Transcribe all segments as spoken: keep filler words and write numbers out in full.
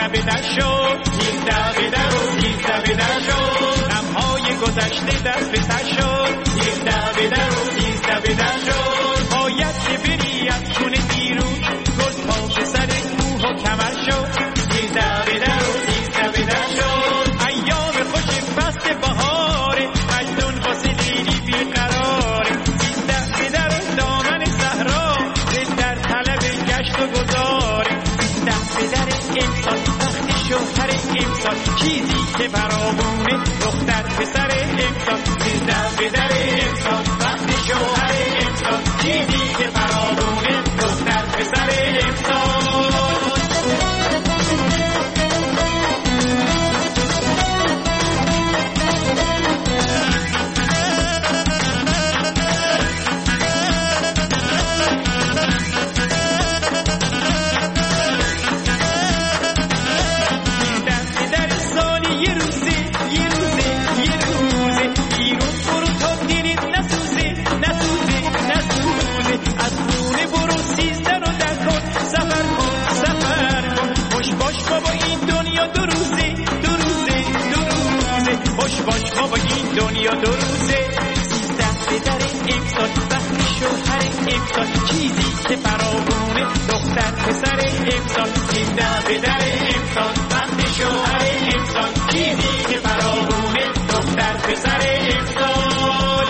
سیزده به در شد، سیزده به در و سیزده به در شد، غمهای گذشته دست به سر شد، سیزده به در و سیزده به در شد، باید که بری از خونه بیرون، گل پا به سر کوه و کمر شد، سیزده به در و سیزده به در شد، ایام خوش فصل بهاره، مجنون واسه لیلی بیقراره، سیزده به در و دامن صحرا، دل در طلب گشت و گذاره، سیزده به در انسان وقتی شوهر انسان، چیزی که فراوونه دختر پسر انسان، سیزده به در انسان وقتی شوهر انسان، چیزی که فراوونه دختر پسر انسان. دنیا دو روزه، سیزده به در انسان وقتی شوهر انسان، چیزی که فراوونه دختر پسر انسان، سیزده به در انسان وقتی شوهر انسان، چیزی که فراوونه دختر پسر انسان.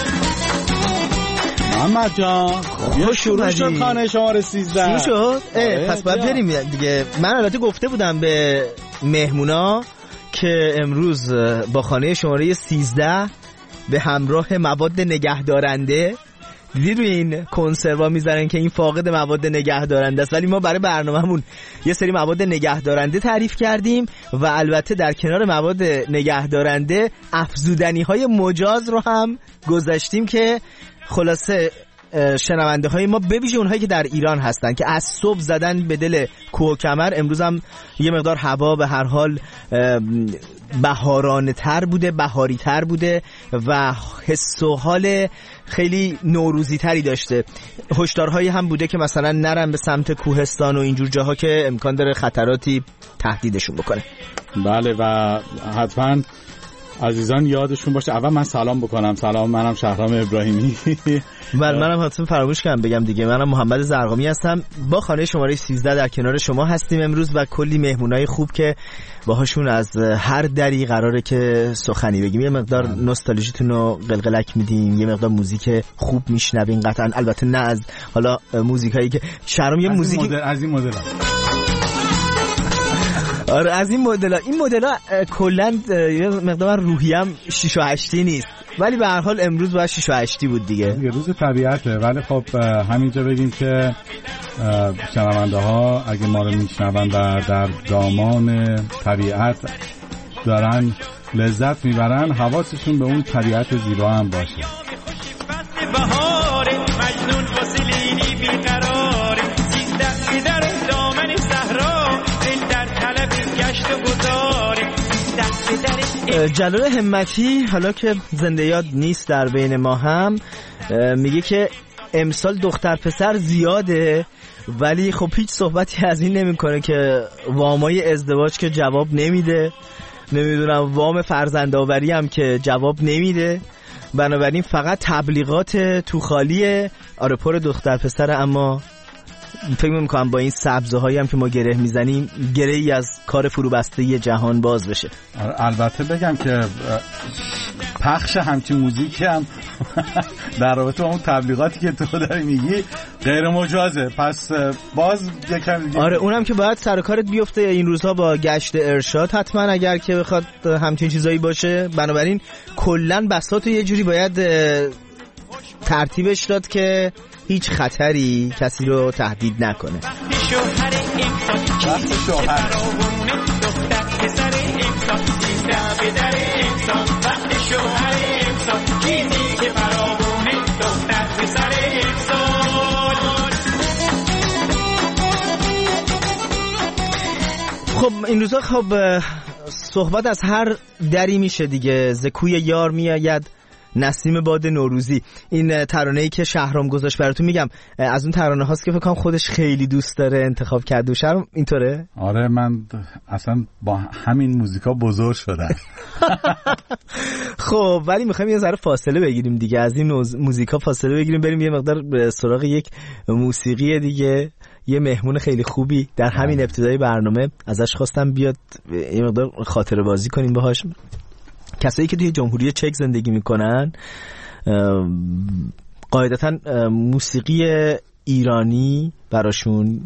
محمد جان خب شروع شد خانه شماره سیزده شروع شد؟ پس باید بریم دیگه. من البته گفته بودم به مهمونا که امروز با خانه شماره سیزده به همراه مواد نگهدارنده، دیدی روی این کنسروا میذارن که این فاقد مواد نگهدارنده است، ولی ما برای برنامه‌مون یه سری مواد نگهدارنده تعریف کردیم و البته در کنار مواد نگهدارنده افزودنی‌های مجاز رو هم گذاشتیم که خلاصه شنونده های ما به ویژه اونهایی که در ایران هستن که از صبح زدن به دل کوه و کمر، امروز هم یه مقدار هوا به هر حال بهارانه تر بوده، بهاری تر بوده و حس و حال خیلی نوروزی تری داشته. هشدارهایی هم بوده که مثلا نرن به سمت کوهستان و اینجور جاها که امکان داره خطراتی تهدیدشون بکنه. بله و حتما عزیزان یادشون باشه. اول من سلام بکنم. سلام، منم شهرام ابراهیمی. بله منم حتما فراموش کردم بگم دیگه، منم محمد زرقامی هستم. با خانه شماره سیزده در کنار شما هستیم امروز و کلی مهمونای خوب که باهاشون از هر دری قراره که سخنی بگیم. یه مقدار نوستالژیتون رو قلقلک میدیم، یه مقدار موزیک خوب میشنوین قطعا، البته نه از حالا موزیکایی که شهرام یه موزیک مدل از این مدل آره از این مدل‌ها این مدل‌ها کلاً یه مقدار روحیم شش و هشتی نیست، ولی به هر حال امروز باید شش و هشتی بود دیگه. یه روز طبیعته. ولی خب همینجا بگیم که شنونده ها اگه ما رو میشنون و در دامان طبیعت دارن لذت میبرن، حواسشون به اون طبیعت زیبا هم باشه. جلال همتی حالا که زنده یاد نیست در بین ما هم میگه که امسال دختر پسر زیاده، ولی خب هیچ صحبتی از این نمیکنه که وامای ازدواج که جواب نمیده، نمیدونم وام فرزندآوری هم که جواب نمیده، بنابراین فقط تبلیغات تو خالیه. آره پر دختر پسر، اما فکر می‌کنم با این سبزه‌هایی هم که ما گره میزنیم گره‌ای از کار فروبسته جهان باز بشه. البته بگم که پخش همچین موزیکی هم در رابطه با اون تبلیغاتی که تو داری میگی غیر مجازه، پس باز یکم دیگه آره اونم که باید سر کارت بیفته این روزها با گشت ارشاد حتما اگر که بخواد همچین چیزایی باشه. بنابراین کلاً بساطو یه جوری باید ترتیبش داد که هیچ خطری کسی رو تهدید نکنه. شوهر انسان چیزی شوهر دختر پسر انسان سیزده به در انسان وقت شوهر انسان چیزی که فراوونه دختر پسر انسان. خب این روزا خب صحبت از هر دری میشه دیگه. ز کوی یار میآید نسیم باد نوروزی. این ترانه‌ای که شهرام گذاشت براتون میگم از اون ترانه هاست که فکر کنم خودش خیلی دوست داره انتخاب کرده. شهرام اینطوره؟ آره من اصلا با همین موزیکا بزرگ شدم. خب ولی میخوایم یه ذره فاصله بگیریم دیگه، از این موزیکا فاصله بگیریم، بریم یه مقدار به سراغ یک موسیقی دیگه. یه مهمون خیلی خوبی در همین ابتدای برنامه ازش خواستم بیاد یه مقدار خاطره بازی کنیم باهاش. کسایی که توی جمهوری چک زندگی میکنن قاعدتاً موسیقی ایرانی براشون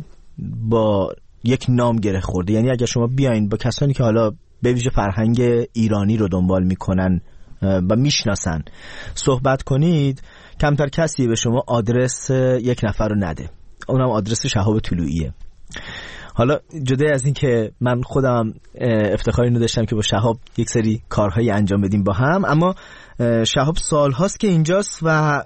با یک نام گره خورده. یعنی اگر شما بیاین با کسانی که حالا به ویژه فرهنگ ایرانی رو دنبال میکنن و میشناسن صحبت کنید، کمتر کسی به شما آدرس یک نفر رو نده، اونم آدرس شهاب طلوعیه. حالا جدا از این که من خودم افتخار اینو داشتم که با شهاب یک سری کارهایی انجام بدیم با هم، اما شهاب سال هاست که اینجاست و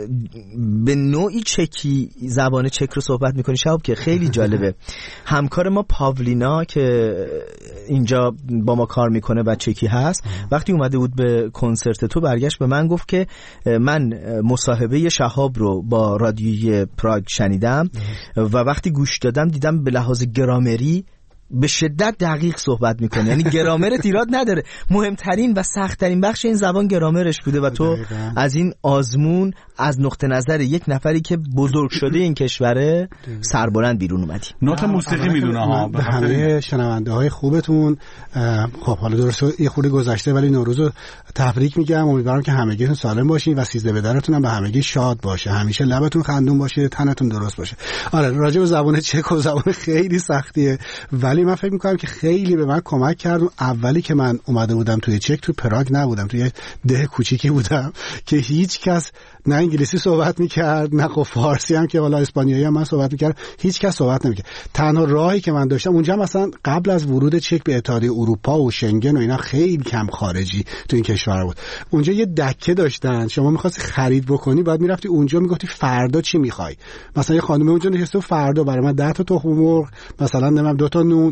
به نوعی چکی زبان چک رو صحبت میکنی شهاب که خیلی جالبه. همکار ما پاولینا که اینجا با ما کار میکنه و چکی هست، وقتی اومده بود به کنسرت تو برگشت به من گفت که من مصاحبه شهاب رو با رادیوی پراگ شنیدم و وقتی گوش دادم دیدم به لحاظ گرامری به شدت دقیق صحبت میکنه. یعنی گرامرت ایراد نداره، مهمترین و سخت‌ترین بخش این زبان گرامرش بوده و تو دقیقا. از این آزمون از نقطه نظر یک نفری که بزرگ شده این کشوره سربلند بیرون اومدی. نوت موسیقی میدونه ها. به همه شنونده های خوبتون خب حالا درست یه خورده گذشته ولی نوروز تبریک میگم. امیدوارم که همگیتون سالم باشین و سیزده بدرتون هم به همگی شاد باشه، همیشه لبتون خندون باشه، تنتون درست باشه. آره راجع به زبان چک و زبان خیلی سختیه ولی من فکر میکنم که خیلی به من کمک کرد. اولی که من اومده بودم توی چک، تو پراگ نبودم، توی ده کوچیکی بودم که هیچ کس نه انگلیسی صحبت میکرد نه خب فارسی هم که والا اسپانیایی هم من صحبت میکردم، هیچ کس صحبت نمیکرد. تنها راهی که من داشتم اونجا مثلا قبل از ورود چک به اتحادیه اروپا و شنگن و اینا خیلی کم خارجی تو این کشور بود. اونجا یه دکه داشتن، شما می‌خواستی خرید بکنی بعد میرفتی اونجا میگفتی فردا چی می‌خوای. مثلا یه خانم اونجا نشسته فردا برای من ده تا تخم مرغ، مثلا نمیدونم دو تا نون،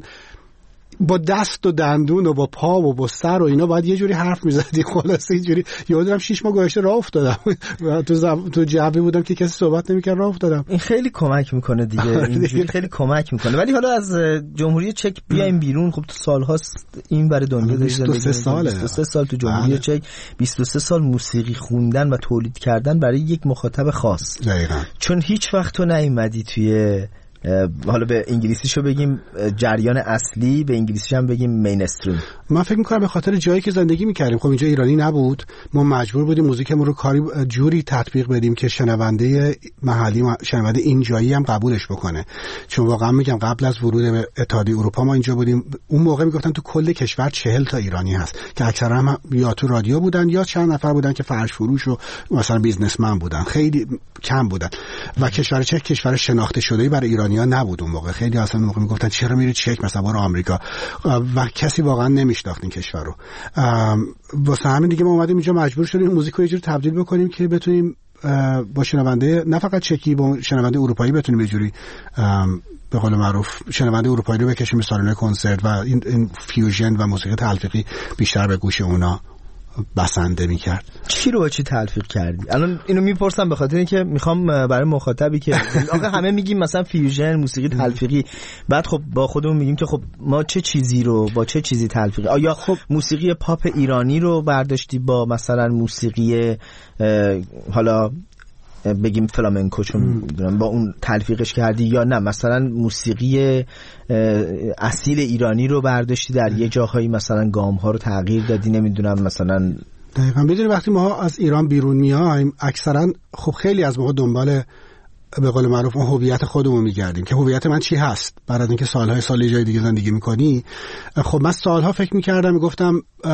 با دست و دندون و با پا و با سر و اینا باید یه جوری حرف میزدی. خلاصه اینجوری یادم شش ماه گذشته راه افتادم و تو زب... تو جعبه بودم که کسی صحبت نمی‌کرد، راه افتادم. این خیلی کمک میکنه دیگه، اینجوری خیلی کمک میکنه. ولی حالا از جمهوری چک بیایم بیرون، خب تو سال‌هاست این برای دنیا بیست و سه ساله، بیست و سه سال تو جمهوری بله. چک بیست و سه سال موسیقی خوندن و تولید کردن برای یک مخاطب خاص. دقیقاً. چون هیچ وقت تو نیومدی توی حالا به انگلیسیشو بگیم جریان اصلی، به انگلیسیش هم بگیم مینستریم. من فکر می‌کنم به خاطر جایی که زندگی می‌کردیم، خب اینجا ایرانی نبود، ما مجبور بودیم موزیکمون رو کاری جوری تطبیق بدیم که شنونده محلی، شنونده اینجایی هم قبولش بکنه. چون واقعا میگم قبل از ورود به اتحادیه اروپا ما اینجا بودیم، اون موقع میگفتن تو کل کشور چهل تا ایرانی هست که اکثرا هم یا تو رادیو بودن یا چند نفر بودن که فرش فروش و مثلا بیزنسمن بودن، خیلی کم بودن. و کشور چک کشور شناخته شده‌ای برای ایرانی‌ها نبود اون موقع. خیلی اصلا اون موقع میگفتن چرا میری چک مثلا برو آمریکا و کسی واقعا نمیشناخت این کشور رو. واسه همین دیگه ما اومدیم اینجا مجبور شدیم موزیک رو یه جوری تبدیل بکنیم که بتونیم با شنونده نه فقط چکی، با شنونده اروپایی بتونیم یه جوری به قول معروف شنونده اروپایی رو بکشیم به سالن کنسرت و این, این فیوژن و موسیقی تلفیقی بیشتر به گوش اونا بسنده میکرد. چی رو با چی تلفیق کردی؟ الان اینو میپرسم به خاطر اینکه میخوام برای مخاطبی که آقا همه میگیم مثلا فیوژن موسیقی تلفیقی، بعد خب با خودمون میگیم که خب ما چه چیزی رو با چه چیزی تلفیقی؟ آیا خب موسیقی پاپ ایرانی رو برداشتی با مثلا موسیقی حالا بگیم فلامنکو چون میدونم با اون تلفیقش کردی، یا نه مثلا موسیقی اصیل ایرانی رو برداشتی در یه جاهایی مثلا گام ها رو تغییر دادی، نمیدونم مثلا. دقیقاً. میدونی وقتی ما از ایران بیرون میایم اکثرا خب خیلی از موقع دنبال به قول معروف اون هویت خودمون میگردیم که هویت من چی هست، بعد از اینکه سالهای سال جای دیگه زندگی میکنی. خب من سالها فکر میکردم، میگفتم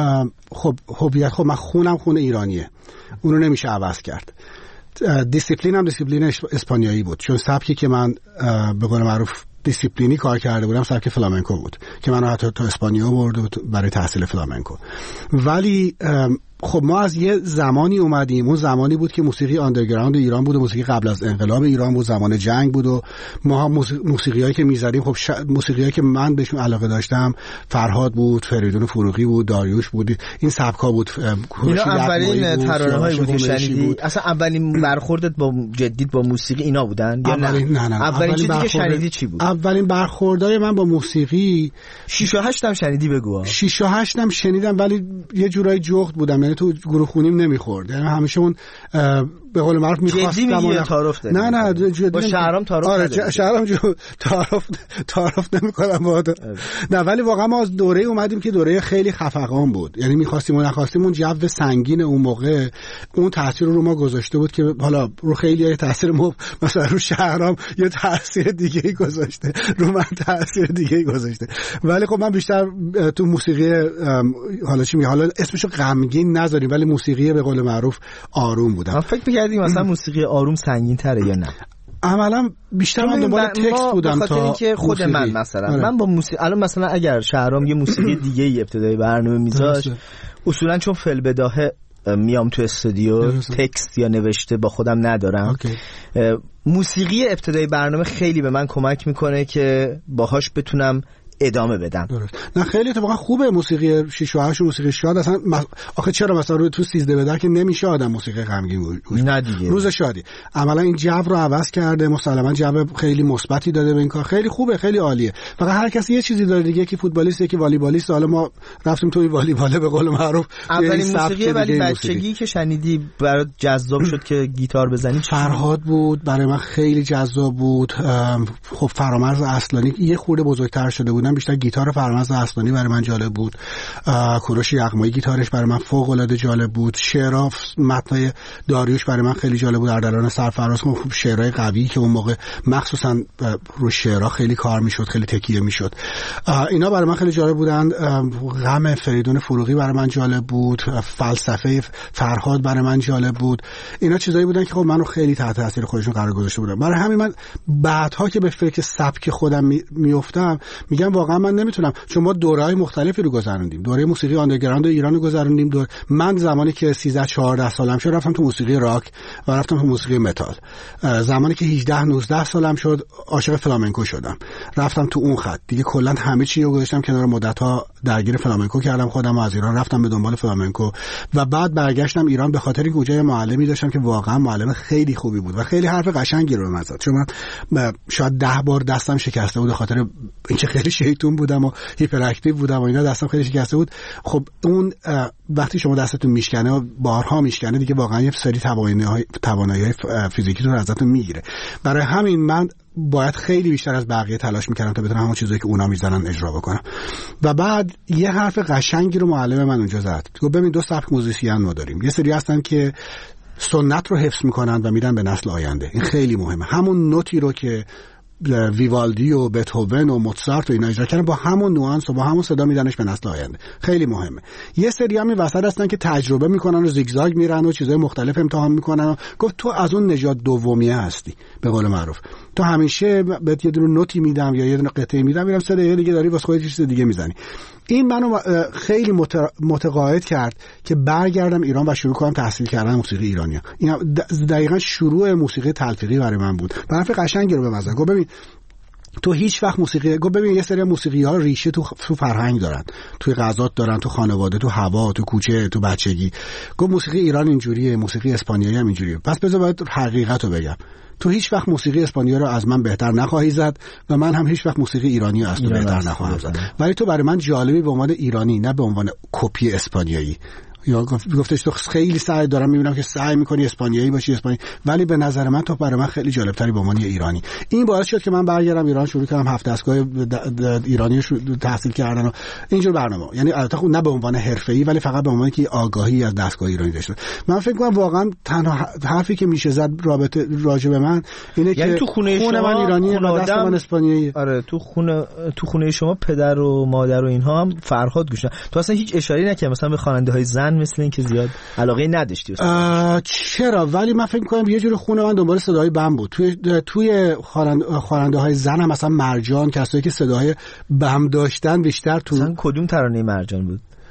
خب هویت، خب من خونم خونه ایرانیه، اونو نمیشه عوض کرد. دیسیپلین هم دیسیپلین اسپانیایی بود، چون سبکی که من به قول معروف دیسیپلینی کار کرده بودم سبک فلامنکو بود که منو حتی تو اسپانیا برد برای تحصیل فلامنکو. ولی خب ما از یه زمانی اومدیم، اون زمانی بود که موسیقی آندرگراند ایران بود و موسیقی قبل از انقلاب ایران بود، زمان جنگ بود و ما موسیقیایی که می‌زدیم خب ش... موسیقیایی که من بهشون علاقه داشتم فرهاد بود، فریدون فروغی بود، داریوش بود، این سبکا بود. اینا اولین ترانه‌هایی بود که شنیدی؟ اصلا اولین برخوردت با جدید با موسیقی اینا بودن یا نه؟ نه نه, نه. اولین چیزی که شنیدی چی بود؟ اولین برخوردای من با موسیقی شش و هشت هم شنیدی بگو. شش و هشت هم شنیدم ولی یه جورای جغد بودم، یعنی تو گروه خونیم نمیخورد، یعنی همیشه اون به قول معروف می‌خواستم اون تعارف دادم. نه نه جدی با شهرام تعارف آره ج... شهرام جو تعارف تعارف نمی‌کنم با نه، ولی واقعا ما از دوره اومدیم که دوره خیلی خفقان بود، یعنی می‌خواستیم و نخواستیم اون جو سنگین اون موقع اون تاثیر رو ما گذاشته بود که حالا رو خیلی یه تاثیر مو مثلا رو شهرام یه تاثیر دیگه‌ای گذاشته، رو من تاثیر دیگه‌ای گذاشته، ولی خب من بیشتر تو موسیقی حالا چی می حالا اسمشو غمگین نذاریم ولی موسیقی به قول معروف آروم بودم. فکر می‌کردی مثلا موسیقی آروم سنگین تره یا نه؟ عملا بیشتر من دنبال تکست بودم تا اینکه خود موسیقی. من مثلا آره. من با موسیقی الان مثلا اگر شهرام یه موسیقی دیگه ای ابتدای برنامه میذاشت اصولا چون فل بداهه میام تو استودیو تکست یا نوشته با خودم ندارم، موسیقی ابتدای برنامه خیلی به من کمک میکنه که باهاش بتونم ادامه بدم. درست. نه خیلی اتفاقا خوبه موسیقی شش و هشت موسیقی شاد اصلا مس... آخه چرا مثلا رو تو سیزده بدر که نمیشه آدم موسیقی غمگین گوش نه دیگه روز شادی عملا این جو رو عوض کرده، مسلما جو خیلی مثبتی داده به این کار، خیلی خوبه خیلی عالیه. فقط هر کسی یه چیزی داره دیگه، یکی فوتبالیست یکی والیبالیست، حالا ما رفتیم توی والیبال به قول معروف. اولین موسیقی ولی بچگی که شنیدی برات جذاب شد که گیتار بزنی فرهاد بود، برای من خیلی جذاب بود. خب فرامرز اصلانی یه خورده بزرگتر شده بودم، بیشتر گیتار فرامرز اصلانی برای من جالب بود. کوروش یغمایی گیتارش برای من فوق العاده جالب بود. شعرها متنای داریوش برای من خیلی جالب بود. اردلان سرفراز خوب شعرهای قوی که اون موقع مخصوصا رو شعرها خیلی کار میشد، خیلی تکیه میشد، اینا برای من خیلی جالب بودن. غم فریدون فروغی برای من جالب بود، فلسفه فرهاد برای من جالب بود. اینا چیزایی بودن که خب منو خیلی تحت تاثیر خودشون قرار گذاشته بودن. برای همین من بعدها که به فکر سبک خودم میافتم میگم واقعا من نمیتونم، چون ما دوره‌های مختلفی رو گذروندیم. دوره موسیقی آندرگراند ایران رو گذروندیم. دور من زمانی که سیزده چهارده سالم شد رفتم تو موسیقی راک و رفتم تو موسیقی متال. زمانی که هجده نوزده سالم شد عاشق فلامنکو شدم، رفتم تو اون خط دیگه. کلا همه چی رو گذاشتم کنار، مدت‌ها درگیر فلامنکو کردم خودم، از ایران رفتم به دنبال فلامنکو و بعد برگشتم ایران به خاطر اینکه اونجا معلمی داشتم که واقعا معلم خیلی خوبی بود و خیلی حرف قشنگی رو من زد، چون من شاید ده بار دستم شکسته بود به خاطر اینکه خیلی شیطون بودم و هیپر اکتیو بودم و اینا، دستم خیلی شکسته بود. خب اون وقتی شما دستتون میشکنه و بارها میشکنه دیگه واقعا یه سری توانایی‌های توانایی‌های فیزیکی رو ازتون میگیره. برای همین من باید خیلی بیشتر از بقیه تلاش میکردم تا بتونم همون چیزایی که اونا میزنن اجرا بکنم. و بعد یه حرف قشنگی رو معلم من اونجا زد، گفت ببین دو سبک موزیسین ما داریم، یه سری هستن که سنت رو حفظ میکنن و میدن به نسل آینده، این خیلی مهمه. همون نوتی رو که ویوالدی و بتهوون و موزارت و اینا اجرا کردن با همون نوانس و با همون صدا میدنش به نسل آینده، خیلی مهمه. یه سری هم وسط هستن که تجربه میکنن و زیگزاگ میرن و چیزای مختلف امتحان میکنن و گفت تو از اون نژاد دومیه هستی به قول معروف، تو همیشه بهت یه دونه نوتی میدم یا یه دونه قطعه میدم میرم سر یه دیگه داری واسه خودت چیز دیگه میزنی. این منو خیلی متقاعد کرد که برگردم ایران و شروع کنم تحصیل کردن موسیقی ایرانی. این دقیقاً شروع موسیقی تلفیقی برای من بود. حرف قشنگی رو به مزه گفت ببین تو هیچ وقت موسیقی گفت ببین یه سری موسیقی ها ریشه تو تو فرهنگ دارن، توی غذات دارن، تو خانواده، تو هوا، تو کوچه، تو بچگی. گفت موسیقی ایران اینجوریه، موسیقی اسپانیایی هم اینجوریه. پس بذار باید حقیقت رو بگم، تو هیچ وقت موسیقی اسپانیایی رو از من بهتر نخواهی زد و من هم هیچ وقت موسیقی ایرانی رو از تو بهتر نخواهم زد، ولی تو برای من جالبی به عنوان ایرانی نه به عنوان کپی اسپانیایی. یا گفتش تو خیلی سعی دارم میبینم که سعی میکنی اسپانیایی باشی اسپانی، ولی به نظر من تو برای من خیلی جالب تری به عنوان ایرانی. این باعث شد که من برگردم ایران، شروع کردم هفت دستگاه ایرانی رو تحصیل کردن و اینجور برنامه، یعنی البته خب نه به عنوان حرفه‌ای ولی فقط به عنوان که آگاهی از دستگاه ایرانی داشته. من فکر کنم واقعا تنها حرفی که میشه زد رابطه راجع به من اینه یعنی که تو خونه, خونه شما من ایرانیه و دست من اسپانیایی. آره تو خونه تو خونه شما پدر و مادر و اینها هم فرهاد گوش دادن. تو اصلا هیچ اشاره‌ای نکردی مثلا به خواننده‌های زن مثل این که زیاد علاقه نداشتی؟ چرا؟ ولی من فکر می‌کنم یه جور خونه من دنبال صدای بم بود. توی توی خواننده‌های زن هم مثلا مرجان، کسایی که صدای بم داشتن بیشتر تو. مثلا کدوم ترانه مرجان بود؟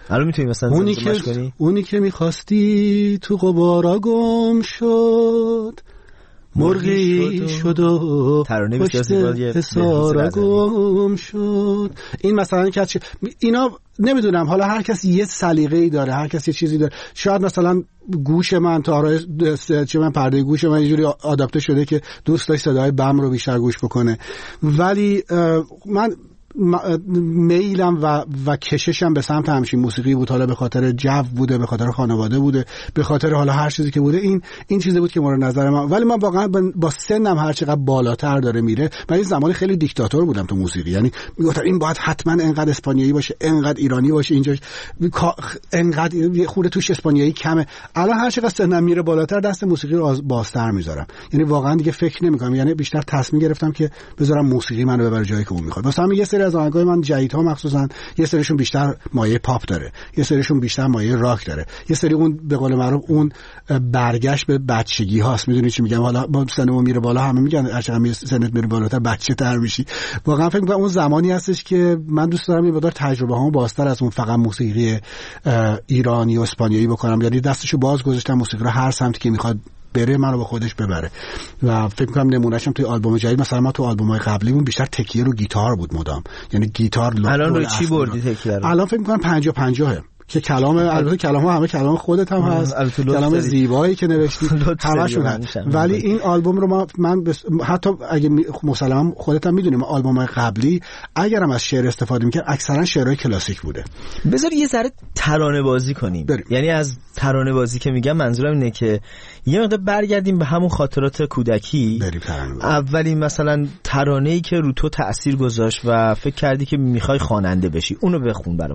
الان میتونی مثلا اونی که کنی؟ اونی که میخواستی تو غبارا گم شد، مرغی شد و پشت حصارا گم شد. این مثلا که اینا نمیدونم، حالا هر کس یه سلیقه‌ای داره، هر کس یه چیزی داره. شاید مثلا گوش من تا آرای چه من پرده گوش من اینجوری آداپته شده که دوست داشت صدای بم رو بیشتر گوش بکنه، ولی من میلم و و کششم به سمت همچین موسیقی بود. حالا به خاطر جو بوده، به خاطر خانواده بوده، به خاطر حالا هر چیزی که بوده، این این چیزی بود که مورد نظر من. ولی من واقعا با سنم هر چقدر بالاتر داره میره، من این زمانی خیلی دیکتاتور بودم تو موسیقی، یعنی میگفتم این باید حتما انقدر اسپانیایی باشه، انقدر ایرانی باشه، اینجا انقدر خورده توش اسپانیایی کمه. الان هر چقدر سنم میره بالاتر دست موسیقی رو بازتر میذارم، یعنی واقعا دیگه فکر نمیکنم، یعنی بیشتر تصمیم گرفتم که بذارم موسیقی منو ببره جایی که اون میخواد. واسه همین یه سری از آهنگای من جدیدها مخصوصا یه سریشون بیشتر مایه پاپ داره، یه سریشون بیشتر مایه راک داره، یه سری اون به قول معروف اون برگشت به بچگی هاست. میدونی چی میگم؟ حالا با سنمون میره بالا همه میگن هر چقدر سنت میره بالاتر بچه تر میشی. واقعا فکر میکنم اون زمانی هستش که من دوست دارم یه مقدار تجربه هامو بازتر از اون فقط موسیقی ایرانی و اسپانیایی بکنم، یعنی دستشو باز گذاشتم موسیقی رو هر سمتی که میخواد بره منو با خودش ببره. و فکر می‌کنم نمونهشم توی آلبوم جدید، مثلا ما تو آلبوم‌های قبلیمون بیشتر تکیه رو گیتار بود مدام، یعنی گیتار. الان رو چی بردی تکیه رو؟ الان فکر می‌کنم پنجاه پنجاه که کلام، البته کلام‌ها همه کلام خودت هم هست، کلام زیبایی که نوشتی همشون هست. ولی این آلبوم رو ما من بس... حتی اگه مسلما خودت هم می‌دونی ما آلبوم‌های قبلی اگرم از شعر استفاده می‌کرد اکثرا شعرهای کلاسیک بوده. بذار یه ذره ترانه بازی کنیم. بریم. یعنی از ترانه بازی که میگم منظورم اینه که یه مقدار برگردیم به همون خاطرات کودکی. بریم ترانه. اولین مثلا ترانه‌ای که رو تو تأثیر گذاشت و فکر کردی که می‌خوای خواننده بشی، اونو بخون برام.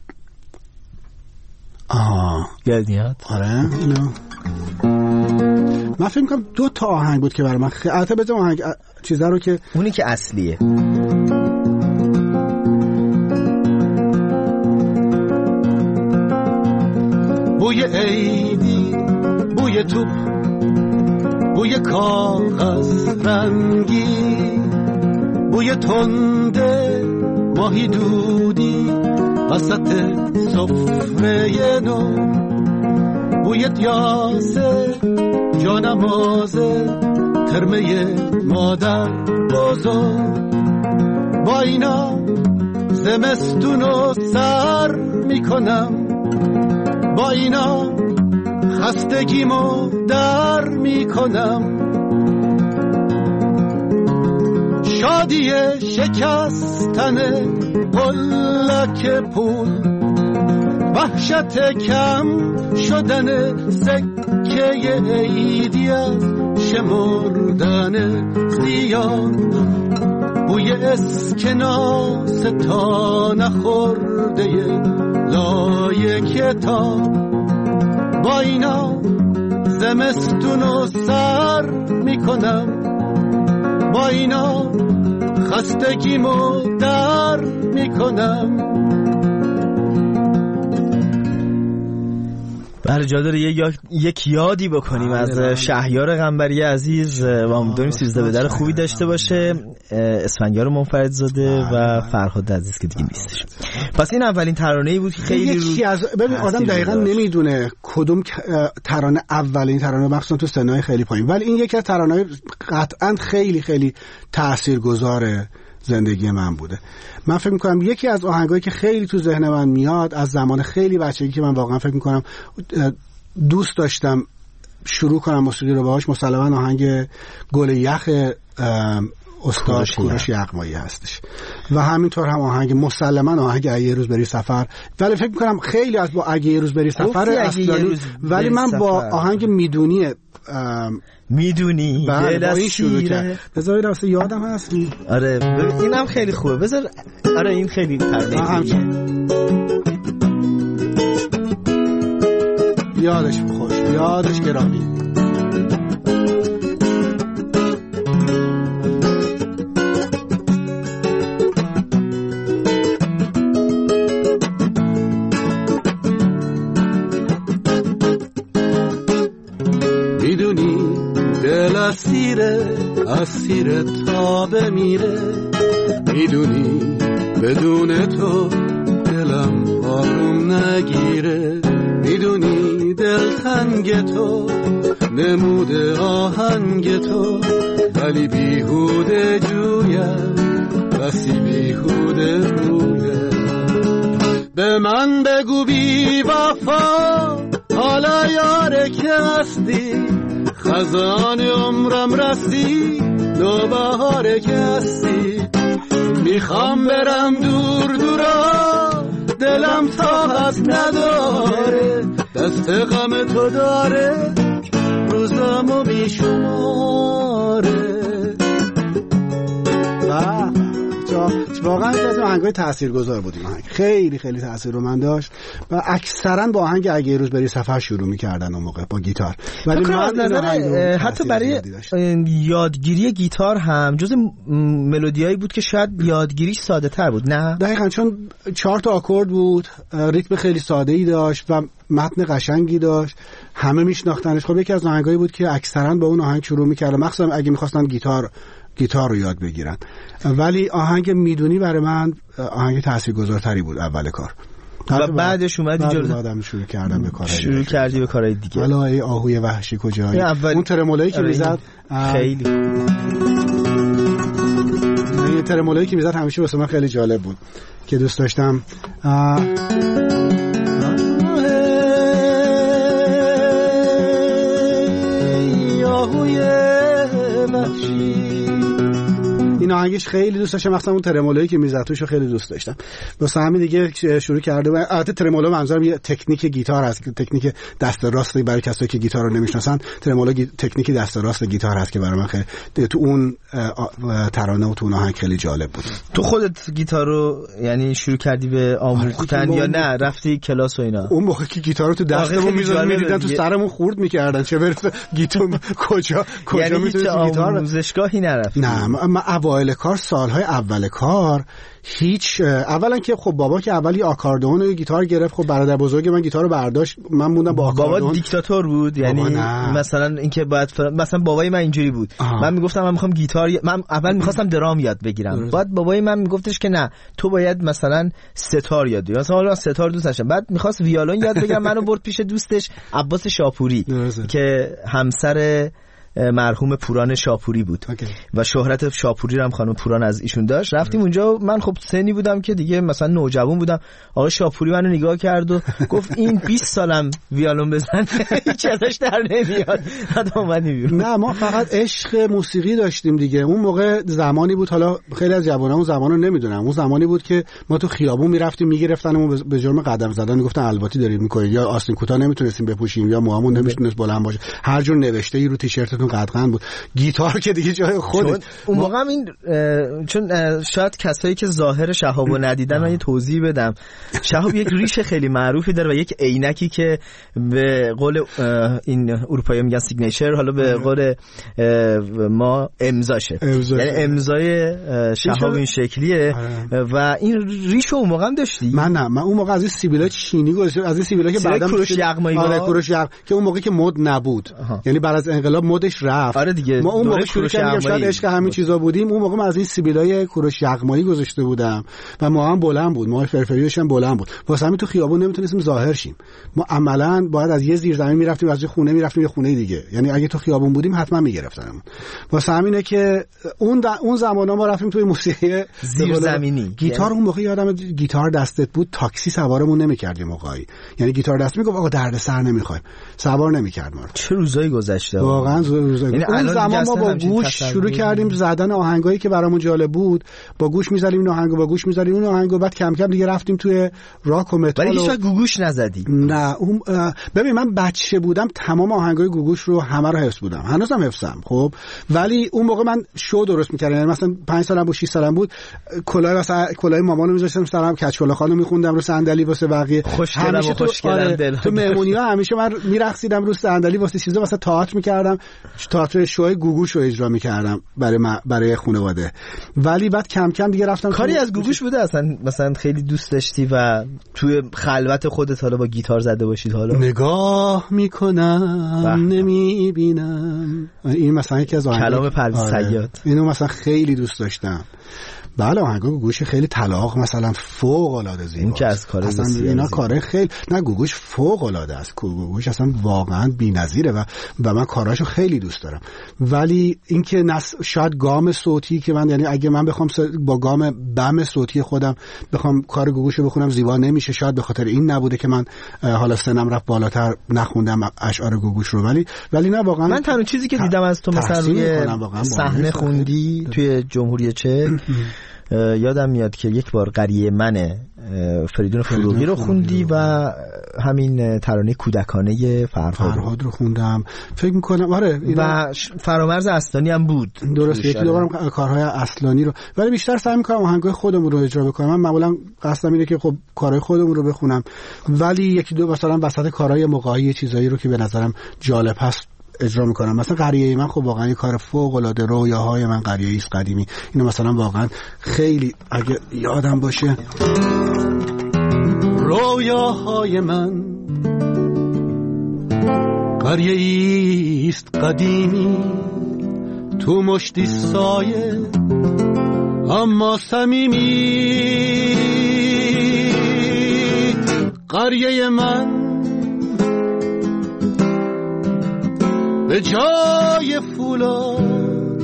آها یادیات؟ آره اینو من فکر می‌کنم دو تا آهنگ بود که برای من البته بذار آهنگ چیزا رو که اونی که اصلیه. بوی عیدی، بوی توپ، بوی کاغذ رنگی، بوی تنده ماهی دودی وسط سفره نو، بوی یاسه جانمازه ترمه مادر بزرگ. با اینا زمستونو سر میکنم، با اینا خستگیمو در میکنم. شادی شکستن قلک پول، وحشت کم شدن سکه عیدی از شمردن زیان، بوی اسکناس تا نخورده لای کتاب. با اینا زمستونو سر میکنم، با اینا خستگیمو در میکنم. بله جا داره یک, یک یادی بکنیم از شهریار قنبری عزیز و امیدواریم سیزده به در خوبی داشته باشه. اسفندیار منفردزاده و فرهاد عزیز که دیگه نیستش. پس این اولین ترانه‌ای بود که خیلی یکی از ببین آدم دقیقاً نمیدونه کدوم ترانه اولین ترانه مخصوصا تو سنای خیلی پایین، ولی این یکی از ترانه‌های قطعاً خیلی خیلی تاثیرگذار زندگی من بوده. من فکر میکنم یکی از آهنگایی که خیلی تو ذهن من میاد از زمان خیلی بچگی که من واقعا فکر میکنم دوست داشتم شروع کنم موسیقی رو باهاش، مسلماً آهنگ گل یخ استاد کوروش یغمایی هستش و همینطور هم آهنگ مسلماً آهنگ اگه یه روز بری سفر. ولی فکر میکنم خیلی از با اگه یه روز بری سفر اصلا، ولی من با آهنگ میدونی میدونی دل اسیره بذارید واسه یادم هست. آره اینم خیلی خوبه، بذار. آره این خیلی ترانه یادش خوش، یادش گرامی. اسیره اسیر تابه میره، میدونی بدون تو دلم آروم نگیره، میدونی دلتنگ تو نموده آهنگ تو، ولی بیهوده جویم بسی بیهوده رویم. به من بگو بی وفا حالا یاره که هستی، خزان عمرم رسی نوبهاره که هستی. میخوام برم دور دورا دلم طاقت نداره، دست غم تو داره روزامو بیشماره. واقعا از آهنگای تاثیرگذار بود این آهنگ، خیلی خیلی تاثیر رو من داشت و اکثرا با آهنگ اگه روز بری سفر شروع می‌کردن اون موقع با گیتار. ولی من نظر حتی برای یادگیری گیتار هم جز ملودیایی بود که شاید یادگیریش ساده‌تر بود. نه دقیقاً، چون چهار تا آکورد بود، ریتم خیلی ساده‌ای داشت و متن قشنگی داشت، همه میشناختنش. خب یکی از آهنگایی بود که اکثرا با اون آهنگ شروع می‌کردن، مخصوصا اگه می‌خواستن گیتار گیتار رو یاد بگیرن. ولی آهنگ میدونی برای من آهنگ تاثیرگذارتری بود اول کار. و بعدش اومدی جلو آدم شروع کردم به کارهای شروع کردی به کارهای دیگه. حالا ای آهوی وحشی کجایی، اول... اون ترمولایی که میزد خیلی این ترمولایی که میزد همیشه واسه من خیلی جالب بود که دوست داشتم. آه... این آهنگش خیلی دوست داشتم، مثلا اون ترمولایی که میزد توشو خیلی دوست داشتم. واسه همین دیگه شروع کرده. البته ترمولو منظورم یه تکنیک گیتار هست، تکنیک دست راستی برای کسایی که گیتار رو نمیشناسن. ترمولو گی... تکنیک دست راست گیتار هست که برای من خیلی تو اون ترانه و تو اون آهنگ خیلی جالب بود. تو خودت گیتار رو یعنی شروع کردی به آموختن یا نه رفتی کلاس و اینا؟ اون موقع که گیتار رو تو دستمون می‌ذاشتن می‌دیدن تو سرمون خورد می‌کردن، چه برسه گیتار کجا کجا یعنی می‌تونی گیتار آموزشگاهی نرفتی؟ نه من اوایل کار، سالهای اول کار هیچ. اولا که خب بابا که اولی آکاردئون و گیتار گرفت، خب برادر بزرگ من گیتار رو برداشت، من موندم با آکاردئون. بابا دیکتاتور بود، یعنی مثلا اینکه باید فر... مثلا بابای من اینجوری بود. آه. من میگفتم من میخوام گیتار، من اول میخواستم درام یاد بگیرم، بعد بابای من میگفتش که نه تو باید مثلا ستار یاد بگیری. مثلا حالا ستار دوست داشتم، بعد میخواست ویولون یاد بگیرم، منو برد پیش دوستش عباس شاپوری که همسر مرحوم پوران شاپوری بود okay. و شهرت شاپوری رو هم خانم پوران از ایشون داشت. رفتیم اونجا، من خب سنی بودم که دیگه مثلا نوجوان بودم. آقا شاپوری منو نگاه کرد و گفت این بیست سالم ویولون بزنه هیچ ازش در نمیاد. بعد اومدیم بیرون. نه ما فقط عشق موسیقی داشتیم دیگه. اون موقع زمانی بود، حالا خیلی از جوانان اون زمانو نمیدونم، اون زمانی بود که ما تو خیابون میرفتیم میگرفتنمون به جرم قدم زدن، میگفتن الباتی داریم میکنید، یا آستین کوتاه نمیتونستیم بپوشیم، یا موهامون نمیتونست بلند باشه، هر جور نوشته‌ای رو تیشرت قدغن بود. گیتار که دیگه جای خودت. اون موقع هم این چون شاید کسایی که ظاهر شهابو ندیدن من یه توضیح بدم. شهاب یک ریش خیلی معروفی داره و یک عینکی که به قول این اروپایی میگن سیگنیچر، حالا به قول ما امضاشه، یعنی امضای شهاب این شکلیه. و این ریشو اون موقع هم داشتی؟ من نه، من اون موقع از این سیبیلای چینی گذاشتم، از این سیبیلایی که بعداً کوروش یغمایی بود. آره کوروش یغ که اون موقع که مد نبود، یعنی بعد از انقلاب مدش رفت. آره دیگه. ما اون موقع شروع کردیم، شاید عشق همین چیزا بودیم. اون موقع من از این سیبیلای کوروش یغمایی گذاشته بودم و ما هم بلند بود، ما فرفریش هم بلند بود، واسه همین تو خیابون نمیتونستیم ظاهر شیم. ما عملاً باید از یه زیر زمین میرفتیم، از یه خونه میرفتیم یه خونه دیگه، یعنی اگه تو خیابون بودیم حتما میگرفتنمون. واسه همینه که اون دا اون زمانا ما رفتیم توی موسیقی زیر زمینی. گیتار اون موقع یادم گیتار دستت بود، تاکسی سوارمون نمی‌کردیم موقعی، یعنی گیتار دست میگفت آقا درد سر نمیخوایم، سوار نمی‌کرد ما. چه روزایی گذشته واقعا روزایی. یعنی اون زمان ما با گوش شروع کردیم زدن آهنگایی که برامون جالب بود، با گوش می‌زدیم این آهنگو، با گوش می‌زدیم اون آهنگو، بعد کم کم دیگه رفتیم توی راک و متال. ولی هیچ گوگوش نزدی؟ نه اون ببین من بچه بودم تمام آهنگای گوگوش رو همه رو حفظ بودم، هنوزم حفظم. خب ولی اون موقع من شو درست می‌کردم، یعنی مثلا پنج سالم بود شش سالم بود، کلاه مثلا کلاه مامانو می‌ذاشتم سرم، کچ کلاه خانو می‌خوندم رو صندلی واسه بقیه. همیشه تو آره تو مهمونی‌ها همیشه من می‌رقصیدم رو صندلی واسه چیزا، مثلا تئاتر می‌کردم، تئاتر شوهای گوگوش رو اجرا میکردم برای برای خانواده، ولی بعد کم کم دیگه رفتم کاری از گوگوش بوده اصلا مثلا خیلی دوست داشتی و توی خلوت خودت حالا با گیتار زده باشید؟ حالا نگاه میکنم نمیبینم، این مثلا یکی از آهنگ کلام پرویز صیاد، اینو مثلا خیلی دوست داشتم. بله آهنگا گوگوش خیلی طلاق مثلا فوق العاده زیباست. این که از کار اصلا اینا کاره خیلی نه گوگوش فوق العاده است. گوگوش اصلا واقعا بی‌نظیره و و من کاراشو خیلی دوست دارم. ولی اینکه نس... شاید گام صوتی که من یعنی اگه من بخوام س... با گام بم صوتی خودم بخوام کار گوگوشو بخونم زیبا نمیشه، شاید به خاطر این نبوده که من حالا سنم رفت بالاتر نخوندم اشعار گوگوش رو. ولی ولی نه واقعا من تنها چیزی که ت... دیدم از تو مثلا روی صحنه خوندی توی جمهوری چک یادم میاد که یک بار قریه من فریدون فروغی رو خوندی و همین ترانه کودکانه فرهاد, فرهاد رو خوندم فکر میکنم. آره و فرامرز اصلانی هم بود درست، یکی دو بارم کارهای اصلانی رو، ولی بیشتر سعی میکنم آهنگای خودمون رو اجرا بکنم. من معمولا قصدم اینه که خب کارهای خودمون رو بخونم، ولی یکی دو مثلا وسط کارهای مقایی چیزایی رو که به نظرم جالب هست اجرا میکنم. مثلا قریه من خب واقعا یه کار فوق العاده، رویاهای من قریه ایست قدیمی، اینو مثلا واقعا خیلی اگه یادم باشه. رویاهای من قریه ایست قدیمی، تو مشتی سایه اما صمیمی. قریه من به جای فولاد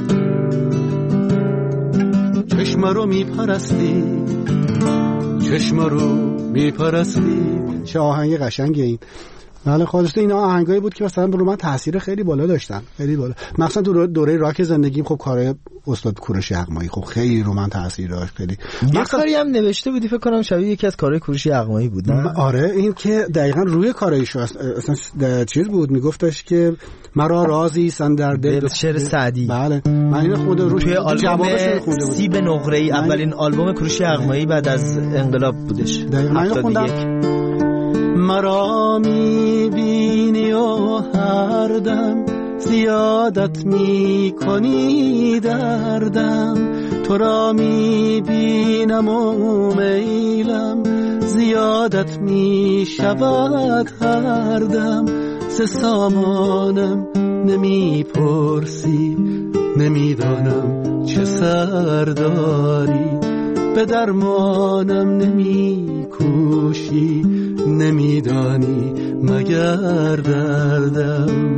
چشم رو میپرستی، چشم رو میپرستی. چه آهنگ قشنگه این. بله خالصه اینا آهنگایی بود که مثلا رو من تاثیر خیلی بالا داشتن، خیلی بالا. مثلا تو دوره راک زندگیم خب کارهای استاد کوروش یغمایی خب خیلی رو من تاثیر داشت. خیلی یه کاری هم نوشته بودی فکر کنم شبیه یکی از کارهای کوروش یغمایی بود نه؟ آره این که دقیقاً روی کارایشو اصلا چیز بود، میگفتش که مرا رازی سندر دل، شعر سعدی. بله من اینو خود روی توی آلبوم سیب نقره‌ای اولین آلبوم کوروش یغمایی بعد از انقلاب بودش. دقیقاً من خوندم. مرا میبینی و هر دم زیادت میکنی دردم، تو را میبینم و میلم زیادت میشود هر دم. ز سامانم نمیپرسی نمیدانم چه سرداری، به درمانم نمیکوشی نمیدانی مگر دردم.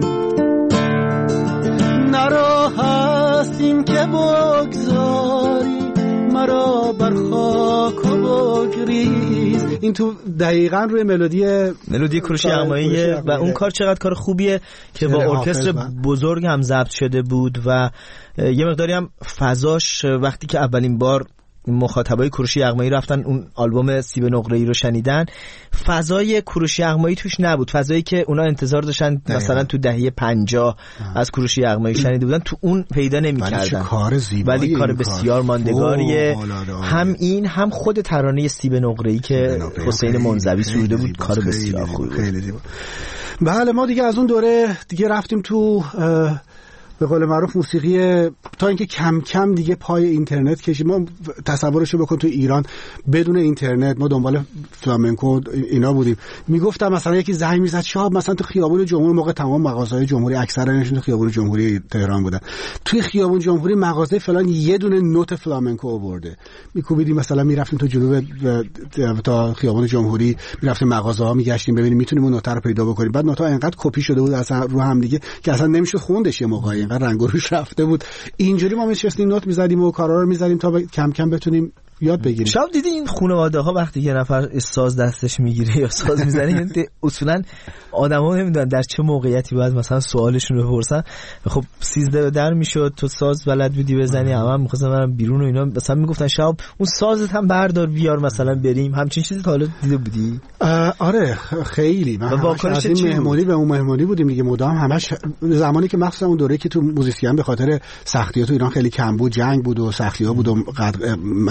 نرا هستیم که بگذاری مرا بر خاک و بگریز. این تو دقیقاً روی ملودی ملودی کوروش یغمایی و اون کار چقدر کار خوبیه که با ارکستر بزرگ هم ضبط شده بود و یه مقداری هم فضاش وقتی که اولین بار مخاطبای کوروش یغمایی رفتن اون آلبوم سیب نقره‌ای رو شنیدن، فضای کوروش یغمایی توش نبود، فضایی که اونا انتظار داشتن مثلا تو دهه پنجاه از کوروش یغمایی شنیده بودن تو اون پیدا نمی‌کردن. کار ولی کار بسیار ماندگاریه. هم این هم خود ترانه سیب نقره‌ای که حسین منزوی سروده بود کار بسیار خوبی بود. خیلی زیبا. بله ما دیگه از اون دوره دیگه رفتیم تو به قول معروف موسیقی، تا اینکه کم کم دیگه پای اینترنت کشید. ما تصورشو بکن تو ایران بدون اینترنت ما دنبال فلامنکو اینا بودیم. میگفتم مثلا یکی زنگ میزد شاب مثلا تو خیابون جمهوری، موقع تمام مغازه‌های جمهوری اکثرشون تو خیابون جمهوری تهران بودن، توی خیابون جمهوری مغازه فلان یه دونه نوت فلامنکو آورده، میکوبیدیم مثلا میرفتیم تو جنوب تا خیابون جمهوری، میرفتیم مغازه‌ها میگشتیم ببینیم میتونیم اون نوت رو پیدا بکنیم. بعد نوت‌ها اینقدر کپی شده بود اصلا رو هم دیگه که اصلا نمیشد خوندش، یه موقعی اینقدر رنگ و روش رفته بود. اینجوری ما میشستیم نوت میزدیم و کارا رو میزدیم تا کم کم بتونیم یاد بگیریم. شب دیدی این خانواده ها وقتی یه نفر ساز دستش میگیره یا ساز میزنه اصولا آدما نمیدونن در چه موقعیتی باید مثلا سوالشون رو بپرسن. خب سیزده در میشد تو ساز بلد بودی بزنی، همه میخواستن برن بیرون و اینا، مثلا میگفتن شب اون سازت هم بردار بیار مثلا بریم. همچین چیزی تا حالا دیده بودی؟ آره خیلی. من از این مهمونی به اون مهمونی بودیم دیگه مدام همش، زمانی که مخصوصا اون دوره که تو موزیسین به خاطر سختی‌ها تو ایران خیلی کم بود، جنگ بود و سختی‌ها بود و ممنوعیت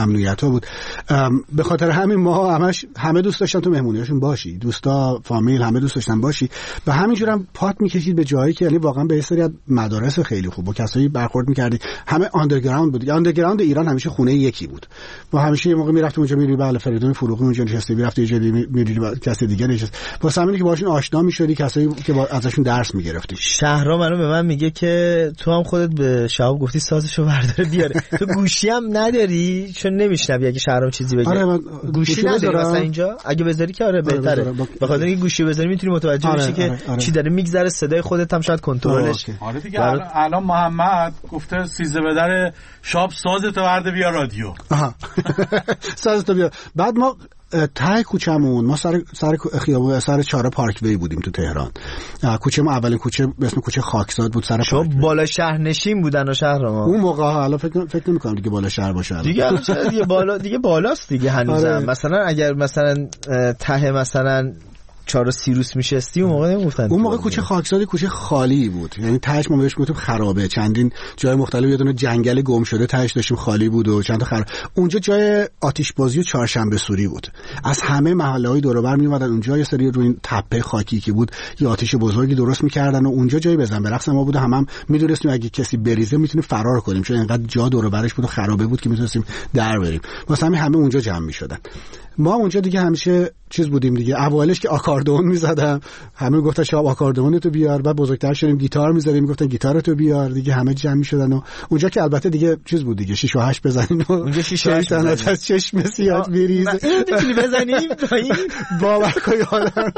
تورنتو بود. به خاطر همین ما همش همه دوست داشتن تو مهمونیاشون باشی، دوستا، فامیل، همه دوست داشتن باشی و همینجور هم پات میکشید به جایی که یعنی واقعا به سری از مدارس خیلی خوب و کسایی برخورد میکردی. همه آندرگراوند بود. آندرگراوند ایران همیشه خونه یکی بود. ما همیشه یه موقع میرفتیم اونجا، میری بله فریدون فروغی اونجا نشسته، میرفتی یه جایی میری کسی دیگه نشست، واسه همینه که باهاشون آشنا میشدی، کسایی که با ازشون درس میگرفتی. شهرام منو به من میگه که تو هم خودت به شهاب گفتی سازشو برداره بیاره. تو گوشی هم نداری چون نمیشنوی اگه شهرام چیزی بگه. آره گوشی نداری مثلا اینجا؟ اگه بذاری که آره بهتره. آره به خاطر اینکه گوشی بذاری میتونی متوجه آره بشی که آره آره. چی داره میگذره، صدای خودت هم شاید کنترلش. آره دیگه برات... الان محمد گفته سیزده به در شاب سازتو برده بیا رادیو. آها سازتو بیا. بعد ما ته کوچمون، ما سر سر خیابون سر چهار پارک وی بودیم تو تهران. کوچه ما اولین کوچه به اسم کوچه خاکزاد بود سر پارک. بالا شهر نشین بودن و شهر ما اون موقع ها. الان فکر فکر نمی‌کنم دیگه بالا شهر باشه دیگه. الان دیگه بالا دیگه بالاست دیگه هنوزم. آره. مثلا اگر مثلا ته مثلا چهار سیروس میشستی اون موقع نمیگفتن. اون موقع کوچه خاکزاد کوچه خالی بود، یعنی تهش ما بهش میگفتیم خرابه. چندین جای مختلف، یه دونه جنگل گم شده تهش داشتیم خالی بود و چند تا خراب. اونجا جای آتش بازی و چهارشنبه سوری بود. از همه محله‌های دور و بر میومدن اونجا، یه سری روی این تپه خاکی که بود یه آتش بزرگی درست میکردن و اونجا جای بزن برقص ما بود. هم هم میدونستیم اگه کسی بریزه میتونه فرار کنیم، چون اینقدر جا دور و برش بود و خرابه بود که میتونستیم در بریم. واسه همین همه اونجا جمع میشدن. ما اونجا دیگه همیشه چیز بودیم دیگه. اولش که آکاردئون میزدم، همه گفتن شاب آکاردئون تو بیار. بعد بزرگتر شدیم گیتار میزدیم، میگفتن گیتار تو بیار دیگه. همه جمع میشدن و اونجا که البته دیگه چیز بود دیگه، شش و هشت بزنین و اونجا شش و هشت از چشم سیاه میریزه. این میتونی بزنیم باور کن یادم.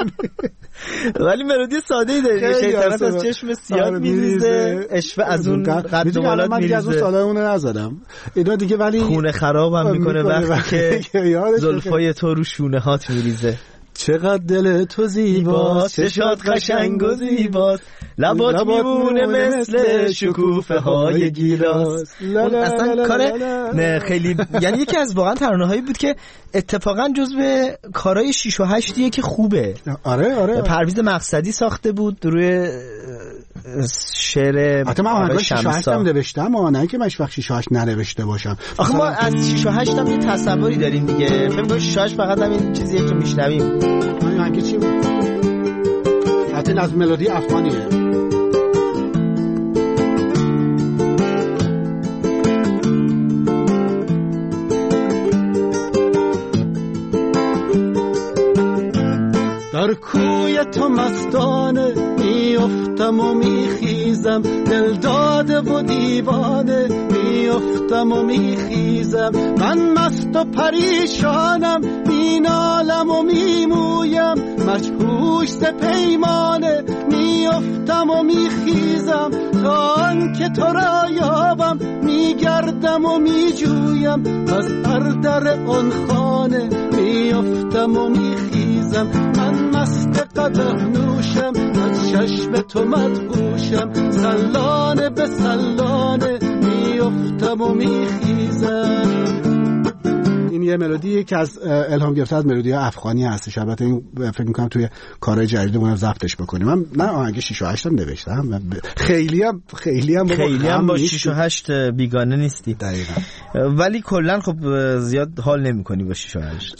ولی ملودی ساده ای داره، شیطنت از چشم سیاه میریزه، اشوه از اون قد و بالات میریزه. از اون سالای اون نزدم اینا دیگه، ولی خونه خرابم میکنه وقتی که زلفای تو رو شونه هات میریزه. چقدر دل تو زیباست، چشات قشنگ و زیباست، لبات میمونه مثل شکوفه های گیلاس. اون اصلا کار نه خیلی، یعنی یکی از واقعا ترانه هایی بود که اتفاقا جزو کارهای شش و هشتیه که خوبه. آره آره. پرویز مقصدی ساخته بود روی شعر حتی من آهنگ شش و هشت هم نوشتم، اما نه که من وقت شش و هشت ننوشته باشم. آخه ما از شش و هشت هم یه تصوری داریم دیگه، فکر می‌کنم شش و هشت فقط همین چیزیه که میشنویم. این آهنگ چی بود؟ حتی از ملودی افغانیه. در کوی تو مستانه میافتم و میخیزم، دل داده و دیوانه میافتم و میخیزم. من مست و پریشانم، مینالم و میمویم، مجهوش ز پیمانه میافتم و میخیزم. تا آنکه تو را یابم میگردم و میجویم، از هر در آن خانه میافتم و میخیزم. من مست قدح نوشم، از چشم تو مدهوشم، سلانه به سلانه میافتم و میخیزم. این یه ملودی که از الهام گرفته از ملودی افغانی هستش. البته این فکر می‌کنم توی کارهای جدیدمون ضبطش بکنیم. من من آهنگ شش و هشت هم نوشتم، خیلی هم خیلی هم خیلی هم با شش و هشت بیگانه نیستی دقیقاً. ولی کلا خب زیاد حال نمی‌کنی با شش و هشت.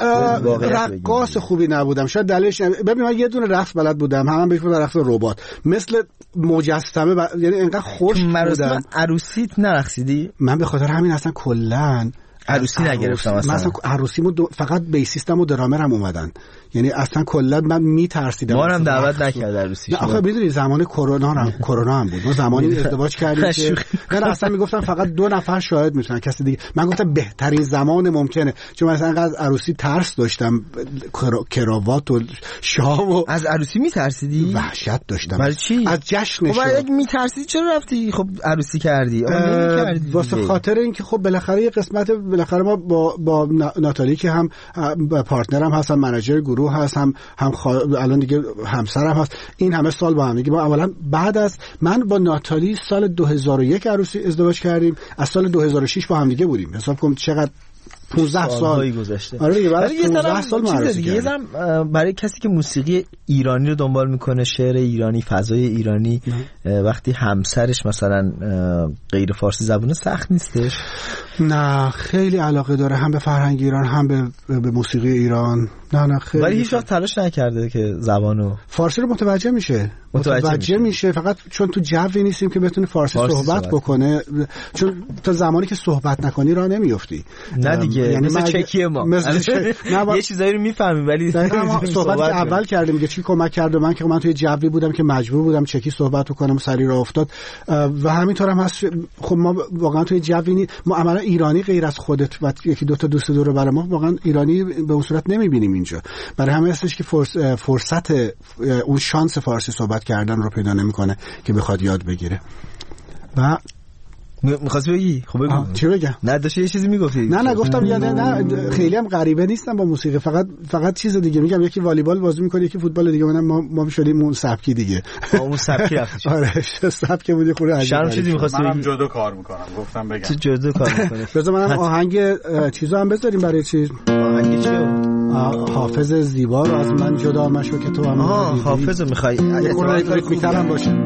رقاص خوبی نبودم، شاید دلیلش ببین من یه دونه رقص بلد بودم، همون بهش میگفتن رقص ربات، مثل مجسمه ب... یعنی انقدر خوش بودم. عروسیت نرقصیدی؟ من به خاطر همین اصلا کلاً عروسی نگرفتم اصلا. مثلا عروسیمو دو... فقط بیسیستم و درامرم اومدن، یعنی اصلا کلا من میترسیدم. ما هم دعوت نکرد عروسی. آخه میدونی زمان کرونا هم کرونا هم بود، ما زمانی ازدواج کردیم که من اصلا میگفتم فقط دو نفر شاهد میتونن، کسی دیگه. من گفتم بهترین زمان ممکنه، چون مثلا انقدر عروسی ترس داشتم، کراوات و شام و از عروسی میترسیدی؟ وحشت داشتم. برای چی؟ از جشنش. خب اگه میترسیدی چرا رفتی خب عروسی کردی؟ آقا نمی‌کردی واسه خاطر اینکه خب بالاخره یه قسمت، بالاخره ما با با ناتالی که هم پارتنرم هستم، منیجر گروه هست، هم هم خوا... الان دیگه همسرم هست، این همه سال با هم دیگه. ما اولا بعد از من با ناتالی سال دو هزار و یک عروسی ازدواج کردیم، از سال دو هزار و شش با هم دیگه بودیم. حساب کن چقدر پانزده سال گذشته. آره دیگه بعد پانزده سال معرفی کردم. برای کسی که موسیقی ایرانی رو دنبال میکنه، شعر ایرانی، فضای ایرانی، نه. وقتی همسرش مثلا غیر فارسی زبونه سخت نیستش؟ نه خیلی علاقه داره، هم به فرهنگ ایران هم به, به موسیقی ایران. نه نه خیلی. ولی هیچ وقت تلاش نکرده که زبانو فارسی رو متوجه میشه متوجه, متوجه میشه. میشه فقط چون تو جوی نیستیم که بتونه فارسی, فارسی صحبت, صحبت بکنه، چون تا زمانی که صحبت نکنی راه نمیافتی. نه دیگه یعنی مثل چکی ما مثل چه... یه چیزایی رو میفهمی ولی صحبت, صحبت که اول کردیم میگه چی کمک کرد من که من توی جوی بودم که مجبور بودم چکی صحبت کنم، سری راه افتاد و همینطور هم هست. خب ما واقعا توی جوی نی... ما عملا ایرانی غیر از خودت و یکی دو تا دوست دور برای ما واقعا ایرانی به اون صورت نمیبینیم اینجا. برای همین هستش که فرص... فرصت اون شانس فارسی صحبت کردن رو پیدا نمیکنه که بخواد یاد بگیره. و می‌خواستی بگی؟ خب بگو. چی بگم؟ نه داشتی یه چیزی میگفتی. نه نه گفتم یا نه, نه خیلی هم غریبه نیستم با موسیقی، فقط فقط چیز دیگه میگم، یکی والیبال بازی می‌کنه یکی فوتبال دیگه، منم ما ما شدیم اون سبکی دیگه. اون سبکی رفتش. آره سبک بودی خوره عجیبه. شرم چیزی می‌خواستی بگی؟ منم جودو کار می‌کنم گفتم بگم. تو جودو کار می‌کنی. بذار منم آهنگ چیزو هم بذاریم برای چیز. آهنگ چیو؟ حافظ زیبا رو از من جدا مشو که تو هم. آها حافظ رو می‌خوای. اگه می‌ترم باشه.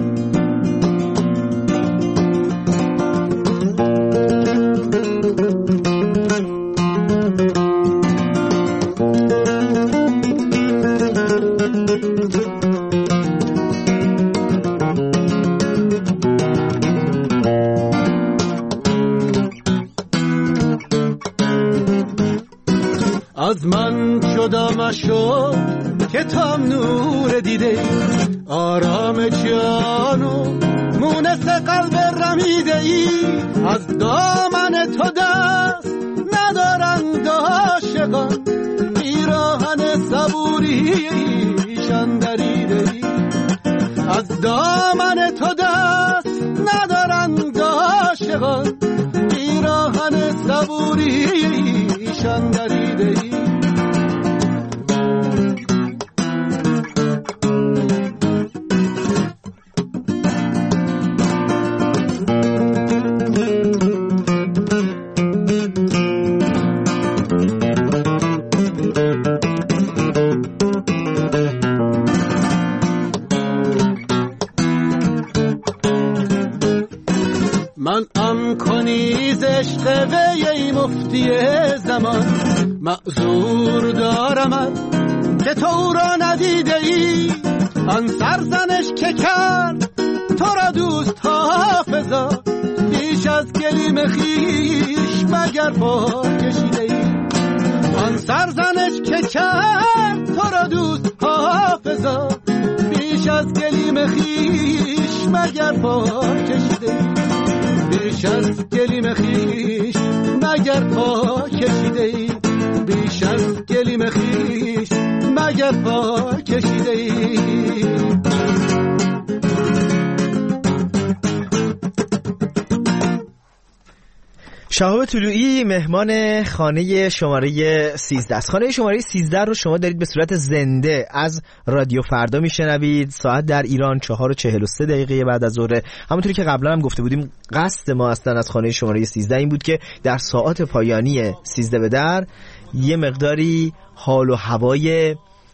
از من جدا مشو که تو هم نور دیده، آرام جانو مونس قلب رمیده ای. از دامن تو دست ندارند عاشقان، پیراهن صبوریشان دریده ای. از دامن تو دست ندارند عاشقان، پیراهن صبوریشان دریده ای. من ام کنی ز عشق وی مفتی زمان، معذور دارمت که تو را ندیده ای. آن سرزنش که کرد تو را دوست حافظا، بیش از گلیم خیش مگر پا کشیده ای. آن سرزنش که کرد تو را دوست حافظا، بیش از گلیم خیش مگر پا کشیده ای. بیش از گلیم خیش مگر پا کشیده ای. بیش از گلیم خیش مگر پا کشیده ای. شهاب طلویی مهمان خانه شماره سیزده است. خانه شماره سیزده رو شما دارید به صورت زنده از رادیو فردا میشنوید. ساعت در ایران چهار و چهل و سه دقیقه بعد از ظهر. همونطوری که قبلا هم گفته بودیم قصد ما اصلا از خانه شماره سیزده این بود که در ساعات پایانی سیزده به در یه مقداری حال و هوای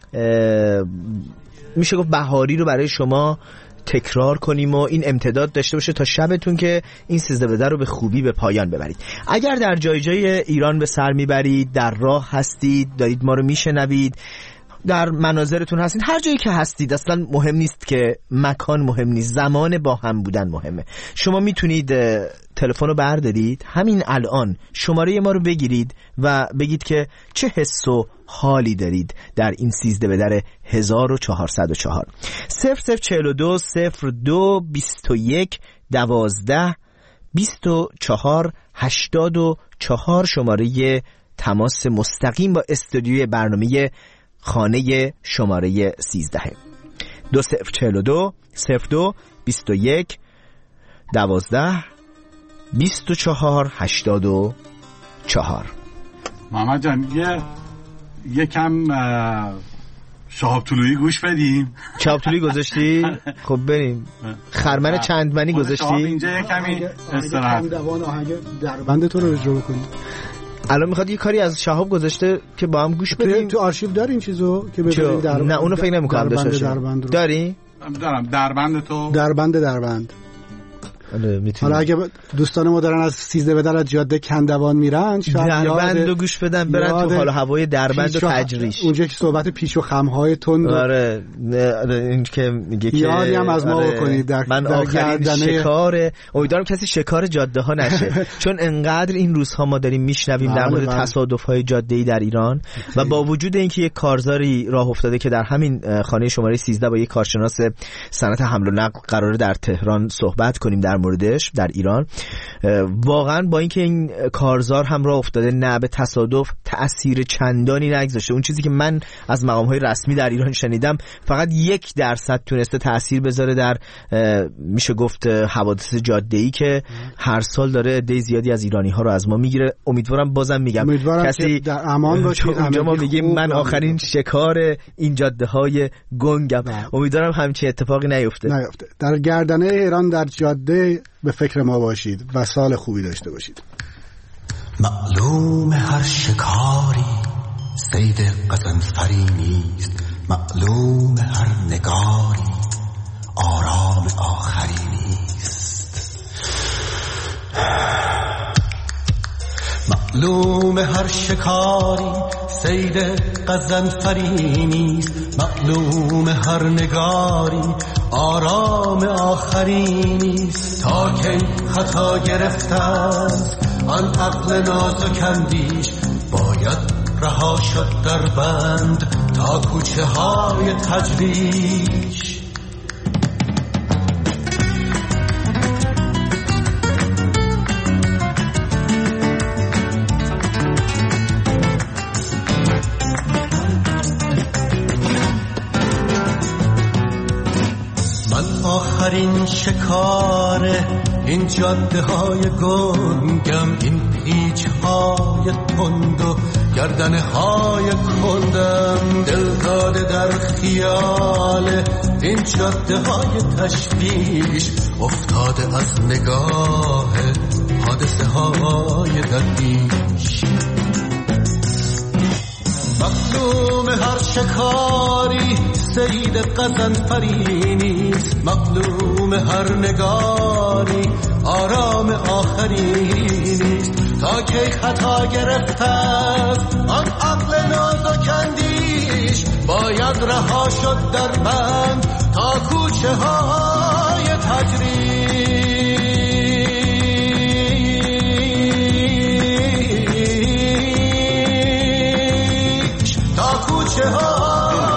میشه گفت بهاری رو برای شما تکرار کنیم و این امتداد داشته باشه تا شبتون که این سیزده به در رو به خوبی به پایان ببرید. اگر در جای جای ایران به سر میبرید، در راه هستید، دارید ما رو میشنوید، در مناظرتون هستید، هر جایی که هستید، اصلا مهم نیست که مکان مهم نیست، زمان با هم بودن مهمه. شما میتونید تلفن رو بردارید همین الان شماره ما رو بگیرید و بگید که چه حس و حالی دارید در این سیزده به در هزار و چهارصد و چهار. صفر صفر چهل و دو صفر دو بیست و یک دوازده بیست و چهار هشتاد و چهار شماره تماس مستقیم با استودیوی برنامه خانه شماره سیزده. دو صفر چهل و دو صفر دو بیست و یک دوازده بیست و چهار هشتاد و چهار. محمد جان یه یه کم شهاب طلویی گوش بدیم. شهاب طلویی گذاشتی؟ خب بریم. خرمن چندمنی گذاشتی؟ اینجا یه کمی استراحت. دوان آهنگ دربند تو رو اجرا بکنی. الان میخواد یه کاری از شهاب گذاشته که با هم گوش بدیم. تو آرشیو داری این چیزو که ببینید؟ در نه اونو فکر نمی‌کنم داشته باشی. داری؟ دارم. دربند تو دربند دربند حالا اگه دوستان ما دارن از سیزده بدر از جاده کندوان میرن دربند رو گوش بدن برن تو حال هوای دربند و تجریش، اونجا که صحبت پیش و خمهای تند. آره این که میگه که یادی هم از ما بکنید در من در آخرین شکار، امیدوارم کسی شکار جاده ها نشه چون انقدر این روزها ما داریم میشنویم در مورد تصادف های جاده ای در ایران و با وجود اینکه یک کارزاری راه افتاده که در همین خانه شماره سیزده با یک کارشناس صنعت حمل و نقل قراره در تهران صحبت کنیم در موردش در ایران، واقعا با اینکه این کارزار هم راه افتاده نه به تصادف تأثیر چندانی نگذاشته. اون چیزی که من از مقام‌های رسمی در ایران شنیدم فقط یک درصد تونسته تأثیر بذاره در میشه گفت حوادث جاده‌ای که هر سال داره عده زیادی از ایرانی‌ها رو از ما میگیره. امیدوارم بازم میگم کسی در امان باشه. اونجا ما میگیم من آخرین شکار این جاده‌های گنگم، امیدوارم همچین اتفاقی نیفته. نیفته. در گردنه ایران در جاده به فکر ما باشید و سال خوبی داشته باشید. معلوم هر شکاری صید قزنفری نیست، معلوم هر نگاری آرام آخری نیست. معلوم هر شکاری صید قزنفری نیست، معلوم هر نگاری آرام آخری نیست. تا کی خطا گرفتند آن عقل نازک اندیش، باید رها شد در بند تا کوچه های تجریش. آخرین شکار این جاده های گنگم، این پیچ های تند و گردنه های کندم، دل داده در خیال این جاده های تشویش، افتاده از نگاه حادثه های دردیش. معلوم هر شکاری صید قزنفری نیست، معلوم هر نگاری آرام آخری نیست. تا کی خطا گرفته است آن عقل نازک اندیش، باید رها شد در بند تا کوچه های تجریش، تا کوچه های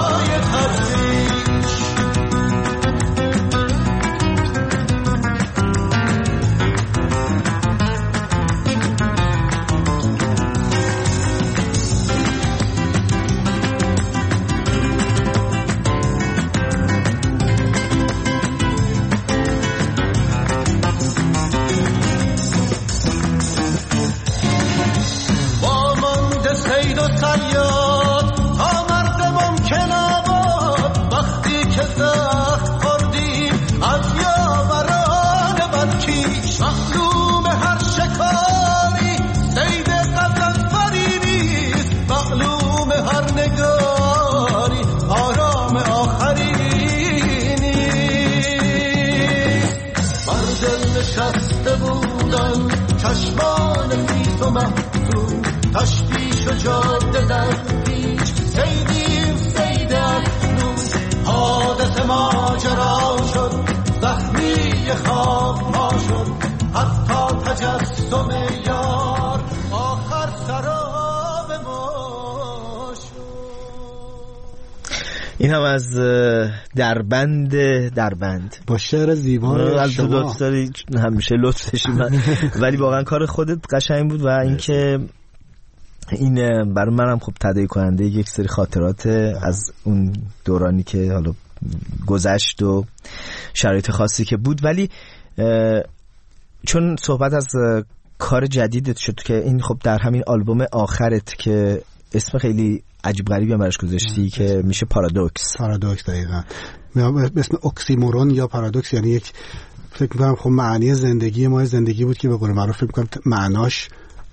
چشمان فیس و محصول تشویش و جاده در پیچ، سیدیم سید افنون حادث ماجرا شد، زخمی خواب ما شد، حتی تجسم یار آخر سراب ما شد. این هم از دربند دربند با شعر زیبا شما همیشه لطف داشتی من ولی واقعا کار خودت قشنگ بود و اینکه این برای منم خب تداعی کننده یک سری خاطرات از اون دورانی که حالا گذشت و شرایط خاصی که بود. ولی چون صحبت از کار جدیدت شد که این خب در همین آلبوم آخرت که اسم خیلی عجیب غریبی هم براش گذاشتی که میشه پارادوکس. پارادوکس دقیقاً اسم اکسیمورون یا پارادوکس، یعنی یک فکر می‌کنم خب معنی زندگی ما زندگی بود که به قول معروف فکر می‌کنم معناش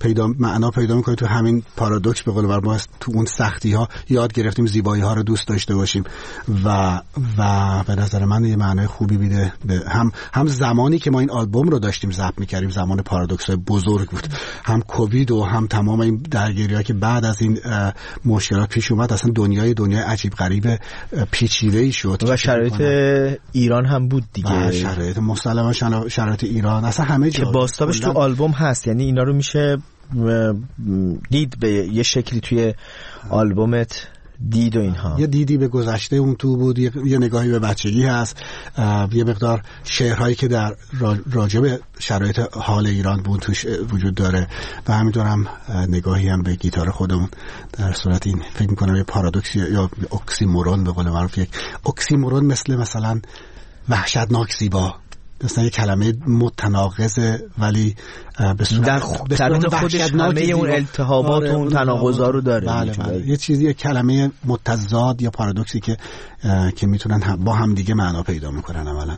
پیدا معنا پیدا میکنه تو همین پارادوکس. به قول ما تو اون سختی ها یاد گرفتیم زیبایی ها رو دوست داشته باشیم و و به نظر من یه معنای خوبی میده. هم هم زمانی که ما این آلبوم رو داشتیم ضبط میکردیم زمان پارادوکس های بزرگ بود، هم کووید و هم تمام این درگیری‌ها که بعد از این مشکلات پیش اومد، اصلا دنیای دنیای عجیب غریب پیچیده‌ای شد و شرایط ایران هم بود دیگه. شرایط مسلما شرایط ایران اصلا همه جا که باستابش تو آلبوم هست، یعنی اینا رو میشه دید به یه شکلی توی آلبومت دید و اینها. یه دیدی به گذشته اون تو بود، یه, یه نگاهی به بچگی هست، یه مقدار شعرهایی که در راجع به شرایط حال ایران بود توش وجود داره و همینطور هم نگاهی هم به گیتار خودمون. در صورت این فکر میکنم یه پارادوکس یا اکسیمورون به قول معروف، یک اکسیمورون مثل مثلا وحشتناک زیبا، مثلا یه کلمه متناقضه ولی به صورت در درون خودش همه اون التهابات و اون تناقض‌ها رو داره. بله بله. یه چیزی، یه کلمه متضاد یا پارادوکسی که که میتونن هم با هم دیگه معنا پیدا میکنن عملاً.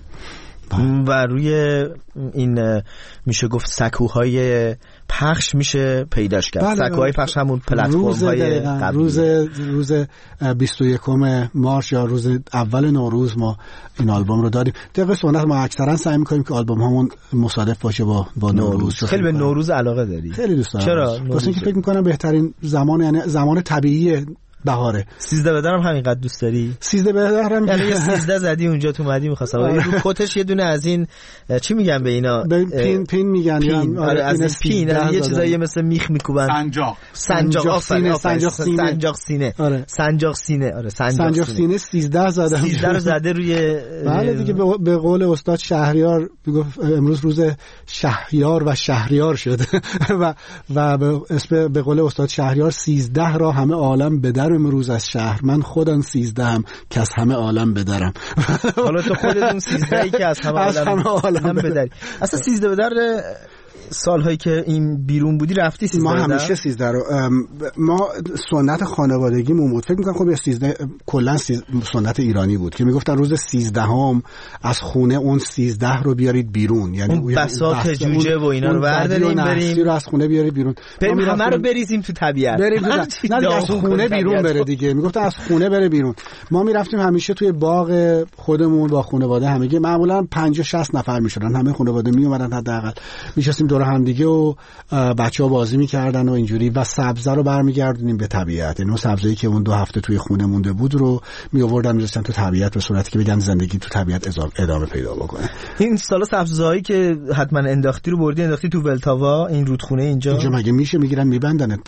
و روی این میشه گفت سکوهای پخش میشه پیداش کرد. بله سکوهای پخش همون پلتفرم‌های قبلی. روز روز بیست و یکم مارس یا روز اول نوروز ما این آلبوم رو داریم. طبق سنت ما اکثرا سعی می‌کنیم که آلبوم همون مصادف باشه با با نوروز. خیلی به نوروز علاقه داری؟ خیلی دوست دارم. چرا؟ واسه اینکه فکر می‌کنم بهترین زمان، یعنی زمان طبیعی بهاره. سیزده بدرم همینقدر دوست داری؟ سیزده بدرم یعنی سیزده زدی اونجا تو مدی می‌خواستم ولی رو کتش یه دونه از این چی میگن به اینا؟ پین پین میگن. پین. آره از این پین یه چیزایی مثل میخ میکوبن. سنجاق سنجاق سینه سنجاق سینه سنجاق سینه آره سنجاق سینه آره سنجاق سینه سیزده زدم. سیزده رو زده روی. بله دیگه به قول استاد شهریار میگفت امروز روز شهریار و شهریار شده و و به اسم به قول استاد شهریار سیزده را همه عالم بدر امروز از شهر، من خودم سیزدهم که از همه عالم بدرم. حالا تو خودتون سیزدهی که از همه عالم بدری. اصلا سیزده بدر سالهایی که این بیرون بودی رفتی سیزده؟ ما همیشه سیزده رو ما سنت خانوادگیمون بود. فکر میکنم خب سیزده کلا سنت ایرانی بود که میگفتن روز سیزدهم از خونه اون سیزده رو بیارید بیرون، یعنی اون بساط جوجه و اینا رو برداریم بریم رو از خونه بیارید بیرون، بریم همه رو بریزیم تو طبیعت، بریم نه از خونه بیرون بره دیگه. میگفتن از خونه بره بیرون. ما میرفتیم همیشه توی باغ خودمون با خانواده، همگی معمولا پنجاه شصت نفر میشدن، همه خانواده میومدن حداقل میشستیم دور هم دیگه و بچه‌ها بازی می‌کردن و اینجوری و سبزه رو برمیگردونیم به طبیعت. یعنی اون سبزه‌ای که اون دو هفته توی خونه مونده بود رو می‌آوردن می‌ذاشتن تو طبیعت به صورتی که بگن زندگی تو طبیعت ادامه پیدا بکنه. این سالا سبزه‌هایی که حتما انداختی رو بردی انداختی تو ولتاوا، این رودخونه اینجا اینجا مگه میشه میگیرن میبندنت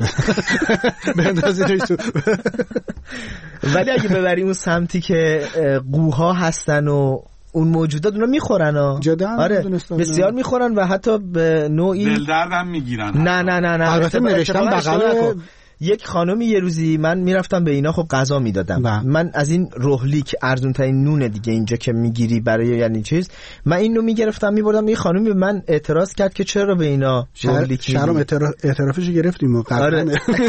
بندازیش تو. ولی اگه ببری اون سمتی که قوها هستن و اون موجودات اونا میخورن ها. آره بسیار میخورن و حتی به نوعی دل دردم میگیرن. نه نه نه نه البته نوشتم بغل یک خانمی یه روزی من میرفتم به اینا خب غذا میدادم. من از این روحلی که ارزون ترین نونه دیگه اینجا که میگیری برای یعنی چیز، من اینو میگرفتم میبردم. این خانمی به من اعتراض کرد که چرا به اینا روحلی میگی. شرم اعترافش گرفتیم و آره.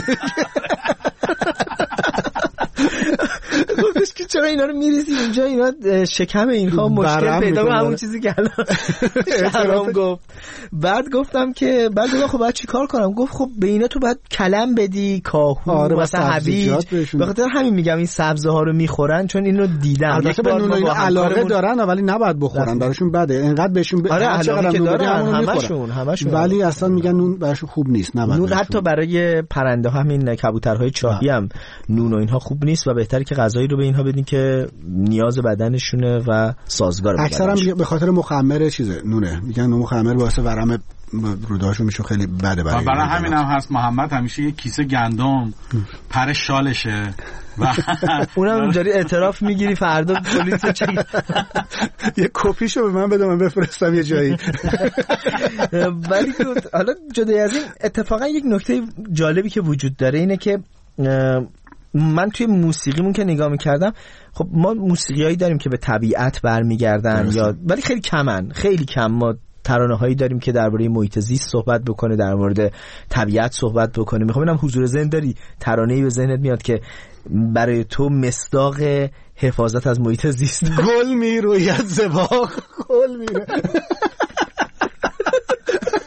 گفتش که چرا اینا رو میریزی اینجا، اینا شکم اینها مشکل پیدا کنه، همون چیزی که الان شهرام گفت. بعد گفتم که بعد گفتم خب بعد چی کار کنم؟ گفت خب به اینا تو باید کلم بدی، کاهو آره مثلا حبیج. به خاطر همین میگم این سبزه ها رو میخورن چون اینو دیدم. البته به نون اینا علاقه دارن ولی نباید بخورن، براشون بده. اینقدر بهشون آره علاقه که دارن همشون همشون ولی اصلا میگن نون براشون خوب نیست، نباید. نون حتی برای پرنده ها همین کبوترهای چاهی هم نون و اینها خوب نیست و بهتره که غذایی رو به اینها بدین که نیاز بدنشونه و سازگار باشه. اکثرا به خاطر مخمر چیزه نونه، میگن نون مخمر باعث ورم روداشون میشه، خیلی بده برای برای همین هم هست محمد همیشه یه کیسه گندم پر شالشه و اونم اینجوری اعتراف میگیری فردا پلیس چی یه کپیشو به من بده من بفرستم یه جایی. ولی حالا جدا از این اتفاقا یک نکته جالبی که وجود داره اینه که من توی موسیقیمون که نگاه میکردم خب ما موسیقیایی داریم که به طبیعت برمیگردن یا ولی خیلی کمن، خیلی کم. ما ترانه هایی داریم که درباره محیط زیست صحبت بکنه، در مورد طبیعت صحبت بکنه. میخوام ببینم حضور ذهن داری ترانه‌ای به ذهنت میاد که برای تو مصداق حفاظت از محیط زیست؟ گل میروید زباق گل میره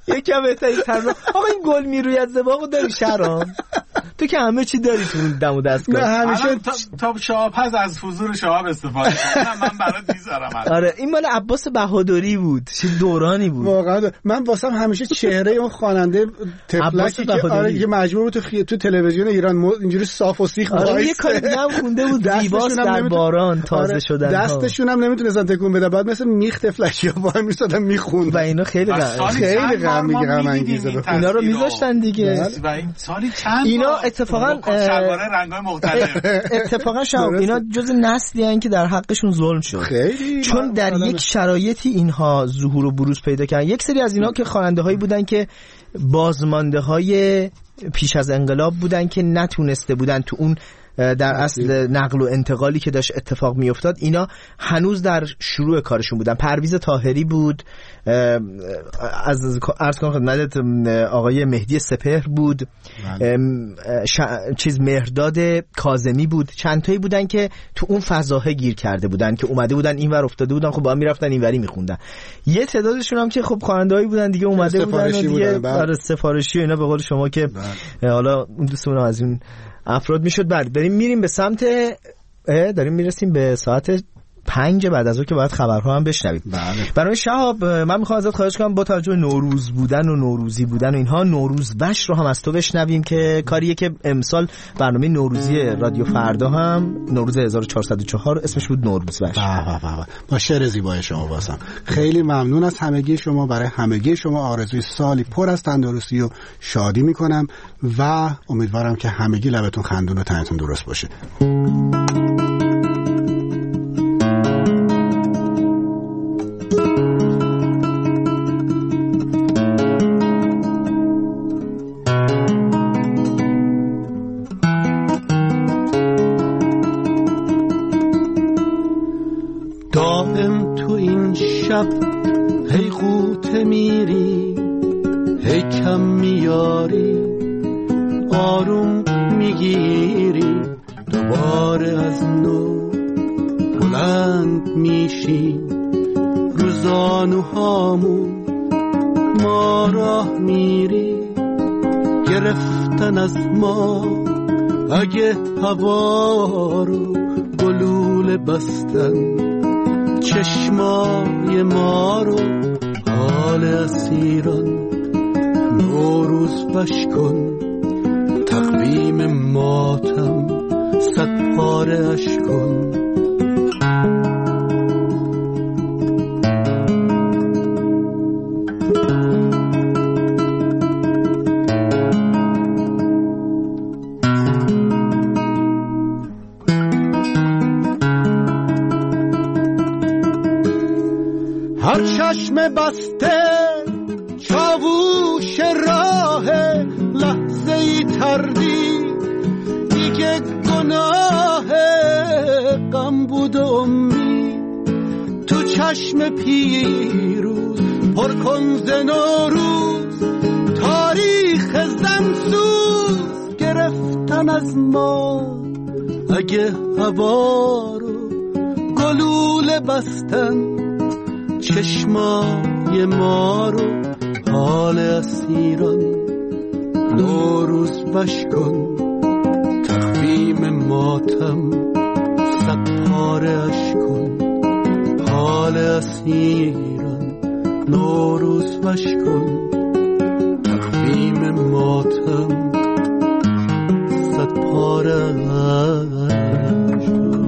یکم بهترین ترانه. آقا این گل میروید زباقو داری شرام؟ تو که همه چی داری تو دم و دستگاه. نه همیشه تا شاپز از حضور شاب استفاده کنم. من برات میذارم. آره این مال عباس بهادری بود، چه دورانی بود واقعا. من واسم همیشه چهره اون خواننده تفلکی که آره یه مجبور بود تو خی... تو تلویزیون ایران اینجوری صاف و سیخ وایس. آره یه کاری دیگه هم خونده بود زیباست در نمیتون... باران تازه آره شدن. دستشون هم نمیتونستن تکون بده، بعد مثل میخ تفلکی ها وای میسادن میخوند و اینا خیلی غم خیلی غم میگیرم انگیزه. اینا رو میذاشتن دیگه. و این سالی چند اینا اتفاقا شلوار رنگ‌های مختلف اتفاقا شب اینا جز نسلی ان که در حقشون ظلم شد، چون در یک شرایطی اینها ظهور و بروز پیدا کردن. یک سری از اینا که خواننده‌هایی بودن که بازمانده‌های پیش از انقلاب بودن که نتونسته بودن تو اون در اصل نقل و انتقالی که داشت اتفاق می افتاد، اینا هنوز در شروع کارشون بودن. پرویز طاهری بود، از عرض کنم خدمتت آقای مهدی سپهر بود، ش... چیز مهرداد کاظمی بود، چند تایی بودن که تو اون فضاها گیر کرده بودن که اومده بودن اینور افتاده بودن، خب با هم میرفتن اینوری میخوندن. یه تعدادشون هم که خب خواننده‌ای بودن دیگه اومده بودن و دیگه برای سفارشی و اینا به قول شما که حالا اون دوستمون از اون افراد میشد. بعد بریم میریم به سمت داریم میرسیم به ساعت پنج بعد از اون که باید خبرها هم بشنویم. برای شهاب من میخوام ازت خواهش کنم با توجه نوروز بودن و نوروزی بودن و اینها، نوروز بش رو هم از تو بشنویم که کاریه که امسال برنامه نوروزی رادیو فردا هم نوروز هزار و چهارصد و چهار اسمش بود نوروز بش. با شعر زیبای شما واسم خیلی ممنون از همگی شما. برای همگی شما آرزوی سالی پر از تندرستی و شادی میکنم و امیدوارم که همگی لبتون خندون و تنتون درست باشه. هی قوطه میری هی کم میاری آروم میگیری دوباره از نو بلند میشی روزانوهامون ما راه میری گرفتن از ما اگه هوا رو گلوله بستن چشمای ما رو حال اسیران نوروز بش کن تقویم ماتم صد پاره اش کن. هر چشم بسته چاووش راه لحظه ای تردی دیگه گناه غم بود و امید تو چشم پیروز پر کن ز نوروز تاریخ زنسوز گرفتن از ما اگه هوا رو گلوله بستن چشمای ما رو حال اسیران نوروز بش کن تقویم ماتم صد پاره اش کن حال اسیران نوروز بش کن تقویم ماتم صد پاره اش کن.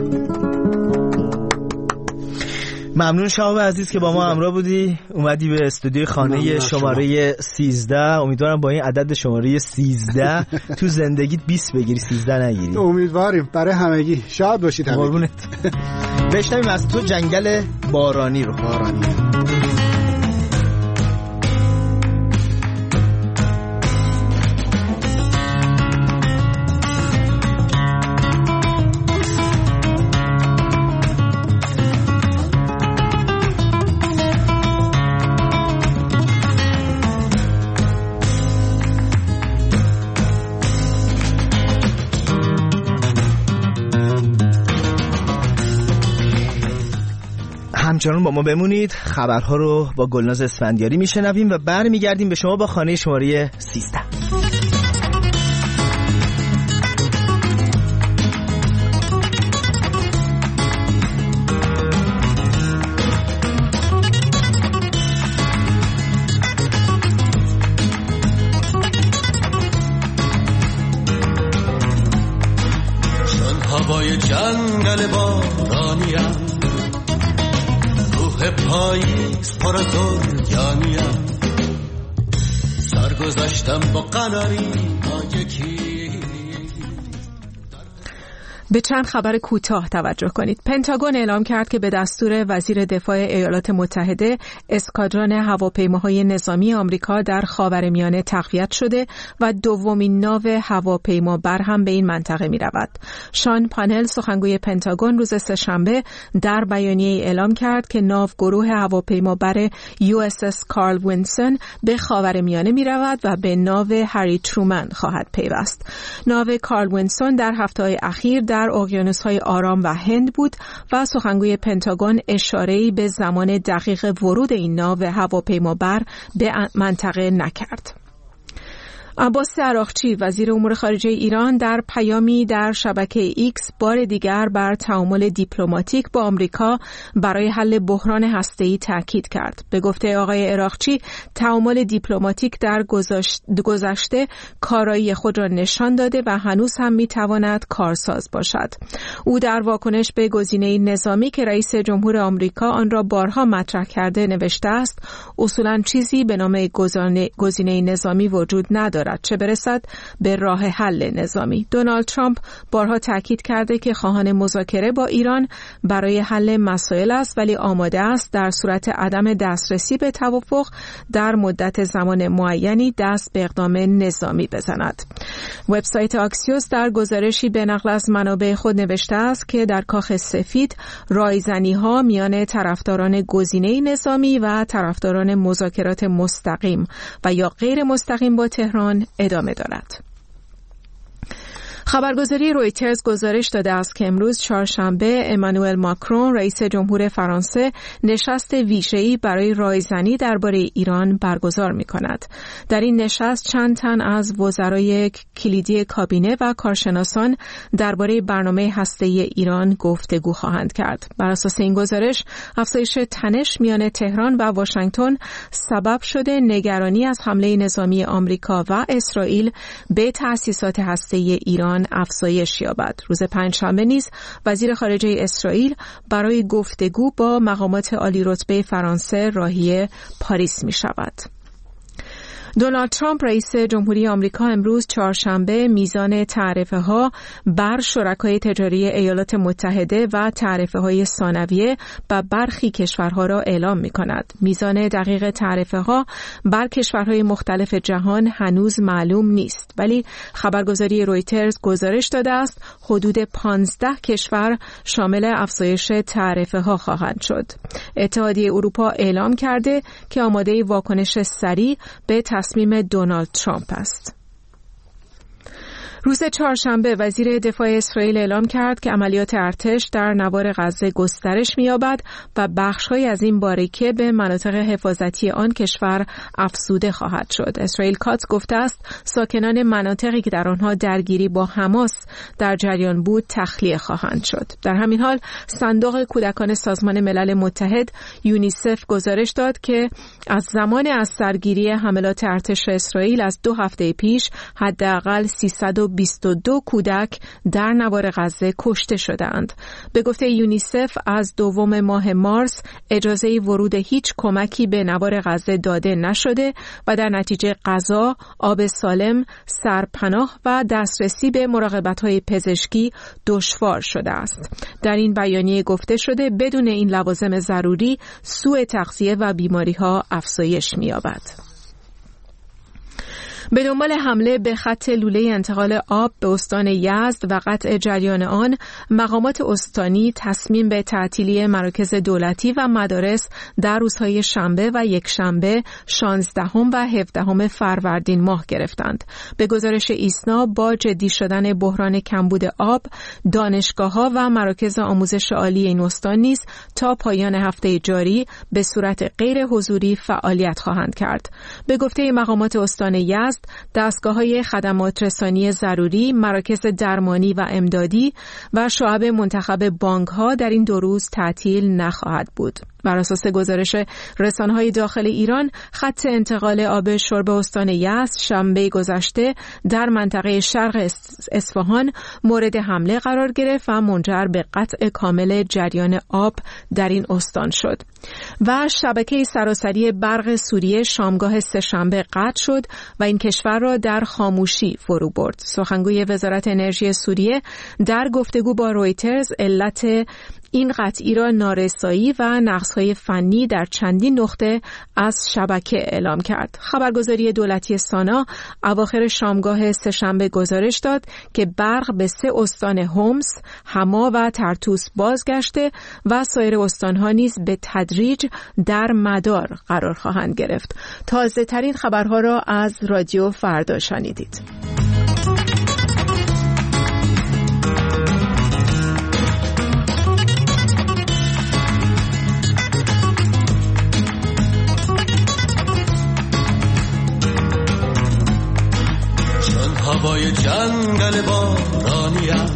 ممنون شهاب عزیز که با ما همراه بودی، اومدی به استودیو خانه شماره سیزده. امیدوارم با این عدد شماره سیزده تو زندگیت بیست بگیری، سیزده نگیری. امیدواریم. برای همگی شاد باشید. قربونت. بشنویم از تو جنگل بارانی رو. بارانی همچنان با ما بمونید. خبرها رو با گلناز اسفندیاری میشنویم و برمیگردیم به شما با خانه شماره سیزده. هوای جنگل بارانیم، روح پاییز پر از اریانیم، سرگذشتم با قناری با یکی. به چند خبر کوتاه توجه کنید. پنتاگون اعلام کرد که به دستور وزیر دفاع ایالات متحده اسکادران هواپیماهای نظامی آمریکا در خاورمیانه تقویت شده و دومین ناو هواپیما بر هم به این منطقه می رود. شان پانل سخنگوی پنتاگون روز سه‌شنبه در بیانیه اعلام کرد که ناو گروه هواپیما بر یو اس اس کارل وینسون به خاورمیانه می رود و به ناو هری ترومن خواهد پیوست. ناو کارل وینسون در هفته‌های اخیر در اقیانوس‌های آرام و هند بود و سخنگوی پنتاگون اشاره‌ای به زمان دقیق ورود این ناو هواپیمابر به منطقه نکرد. عباس عراقچی وزیر امور خارجه ایران در پیامی در شبکه ایکس بار دیگر بر تعامل دیپلماتیک با آمریکا برای حل بحران هسته‌ای تاکید کرد. به گفته آقای عراقچی، تعامل دیپلماتیک در گذشته کارایی خود را نشان داده و هنوز هم می‌تواند کارساز باشد. او در واکنش به گزینه نظامی که رئیس جمهور آمریکا آن را بارها مطرح کرده نوشته است: اصولاً چیزی به نام گزینه نظامی وجود ندارد، چه برسد به راه حل نظامی. دونالد ترامپ بارها تاکید کرده که خواهان مذاکره با ایران برای حل مسائل است، ولی آماده است در صورت عدم دسترسی به توافق در مدت زمان معینی دست به اقدام نظامی بزند. وبسایت آکسیوس در گزارشی به نقل از منابع خود نوشته است که در کاخ سفید رایزنی‌ها میان طرفداران گزینه نظامی و طرفداران مذاکرات مستقیم و یا غیر مستقیم با تهران ادامه دارد. خبرگزاری رویترز گزارش داده است که امروز چهارشنبه امانوئل ماکرون رئیس جمهور فرانسه نشست ویژه‌ای برای رایزنی درباره ایران برگزار می‌کند. در این نشست چند تن از وزرای کلیدی کابینه و کارشناسان درباره برنامه هسته‌ای ایران گفتگو خواهند کرد. بر اساس این گزارش، افزایش تنش میان تهران و واشنگتن سبب شده نگرانی از حمله نظامی آمریکا و اسرائیل به تأسیسات هسته‌ای ایران افزایش یابد. روز پنجشنبه نیز وزیر خارجه اسرائیل برای گفتگو با مقامات عالی رتبه فرانسه راهی پاریس می شود. دونالد ترامپ رئیس جمهوری آمریکا امروز چهارشنبه میزان تعرفه‌ها بر شرکای تجاری ایالات متحده و تعرفه‌های ثانویه و برخی کشورها را اعلام می‌کند. میزان دقیق تعرفه‌ها بر کشورهای مختلف جهان هنوز معلوم نیست، ولی خبرگزاری رویترز گزارش داده است حدود پانزده کشور شامل افزایش تعرفه‌ها خواهند شد. اتحادیه اروپا اعلام کرده که آماده واکنش سریع به تصمیم دونالد ترامپ است. روز چهارشنبه وزیر دفاع اسرائیل اعلام کرد که عملیات ارتش در نوار غزه گسترش می‌یابد و بخش‌های از این باریکه به مناطق حفاظتی آن کشور افزوده خواهد شد. اسرائیل کاتس گفته است ساکنان مناطقی که در آنها درگیری با حماس در جریان بود تخلیه خواهند شد. در همین حال صندوق کودکان سازمان ملل متحد یونیسف گزارش داد که از زمان از سرگیری حملات ارتش اسرائیل از دو هفته پیش حداقل سیصد و بیست و دو کودک در نوار غزه کشته شدند. به گفته یونیسف از دوم ماه مارس اجازه ورود هیچ کمکی به نوار غزه داده نشده و در نتیجه غذا، آب سالم، سرپناه و دسترسی به مراقبت‌های پزشکی دشوار شده است. در این بیانیه گفته شده بدون این لوازم ضروری سوء تغذیه و بیماری‌ها افزایش می‌یابد. به دنبال حمله به خط لوله انتقال آب به استان یزد و قطع جریان آن، مقامات استانی تصمیم به تعطیلی مراکز دولتی و مدارس در روزهای شنبه و یکشنبه شانزدهم و هفدهم فروردین ماه گرفتند. به گزارش ایسنا، با جدی شدن بحران کمبود آب، دانشگاه‌ها و مراکز آموزش عالی این استان نیز تا پایان هفته جاری به صورت غیر حضوری فعالیت خواهند کرد. به گفته مقامات استان یزد، دستگاه‌های خدمات رسانی ضروری، مراکز درمانی و امدادی و شعب منتخب بانک‌ها در این دو روز تعطیل نخواهد بود. بر اساس گزارش رسانه‌های داخل ایران، خط انتقال آب شرب استان یزد شنبه گذشته در منطقه شرق اصفهان مورد حمله قرار گرفت و منجر به قطع کامل جریان آب در این استان شد. و شبکه سراسری برق سوریه شامگاه سه‌شنبه قطع شد و این کشور را در خاموشی فرو برد. سخنگوی وزارت انرژی سوریه در گفتگو با رویترز علت این قطعی را نارسایی و نقص‌های فنی در چندین نقطه از شبکه اعلام کرد. خبرگزاری دولتی سانا اواخر شامگاه سه‌شنبه گزارش داد که برق به سه استان هومس، حما و ترتوس بازگشته و سایر استان‌ها نیز به تدریج در مدار قرار خواهند گرفت. تازه ترین خبرها را از رادیو فردا شنیدید. هوای جنگل بارانیم،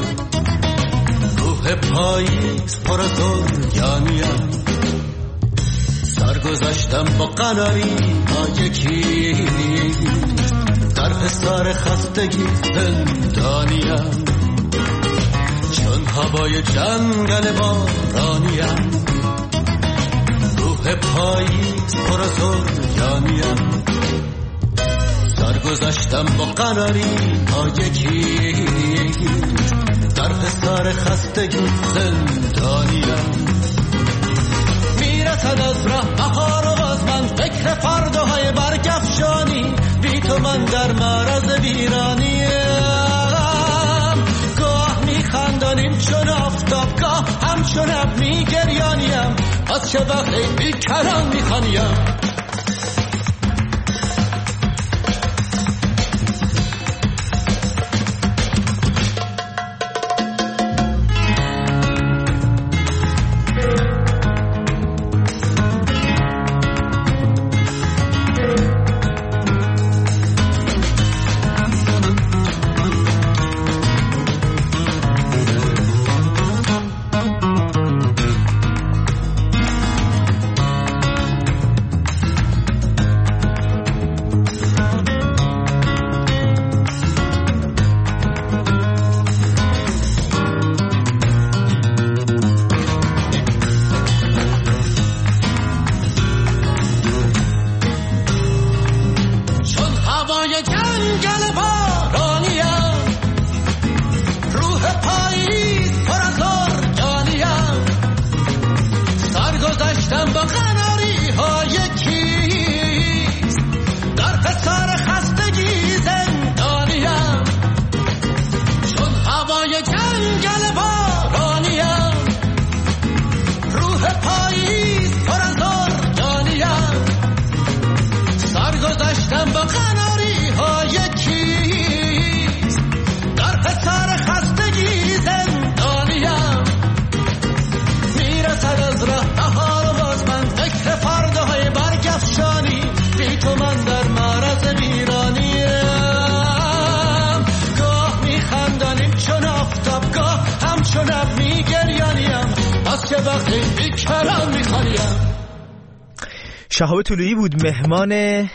روح پاییز پر از دنیایم، سرگذشتم با قناری ها یکی، در حصار خستگی زندانیم. چون هوای جنگل بارانیم، روح پاییز پر از دنیایم، گذشتم با قناری ها یکی، در حصار خستگی زندانیم. میرسد از راه بهار و باز من فکر فرداهای برگفشانی، بی تو من در معرض ویرانیم. گاه میخندانیم چون آفتاب، گاه همچون اب میگریانیم، از چه وقت بیکران میخوانیم. شهاب طلویی بود مهمان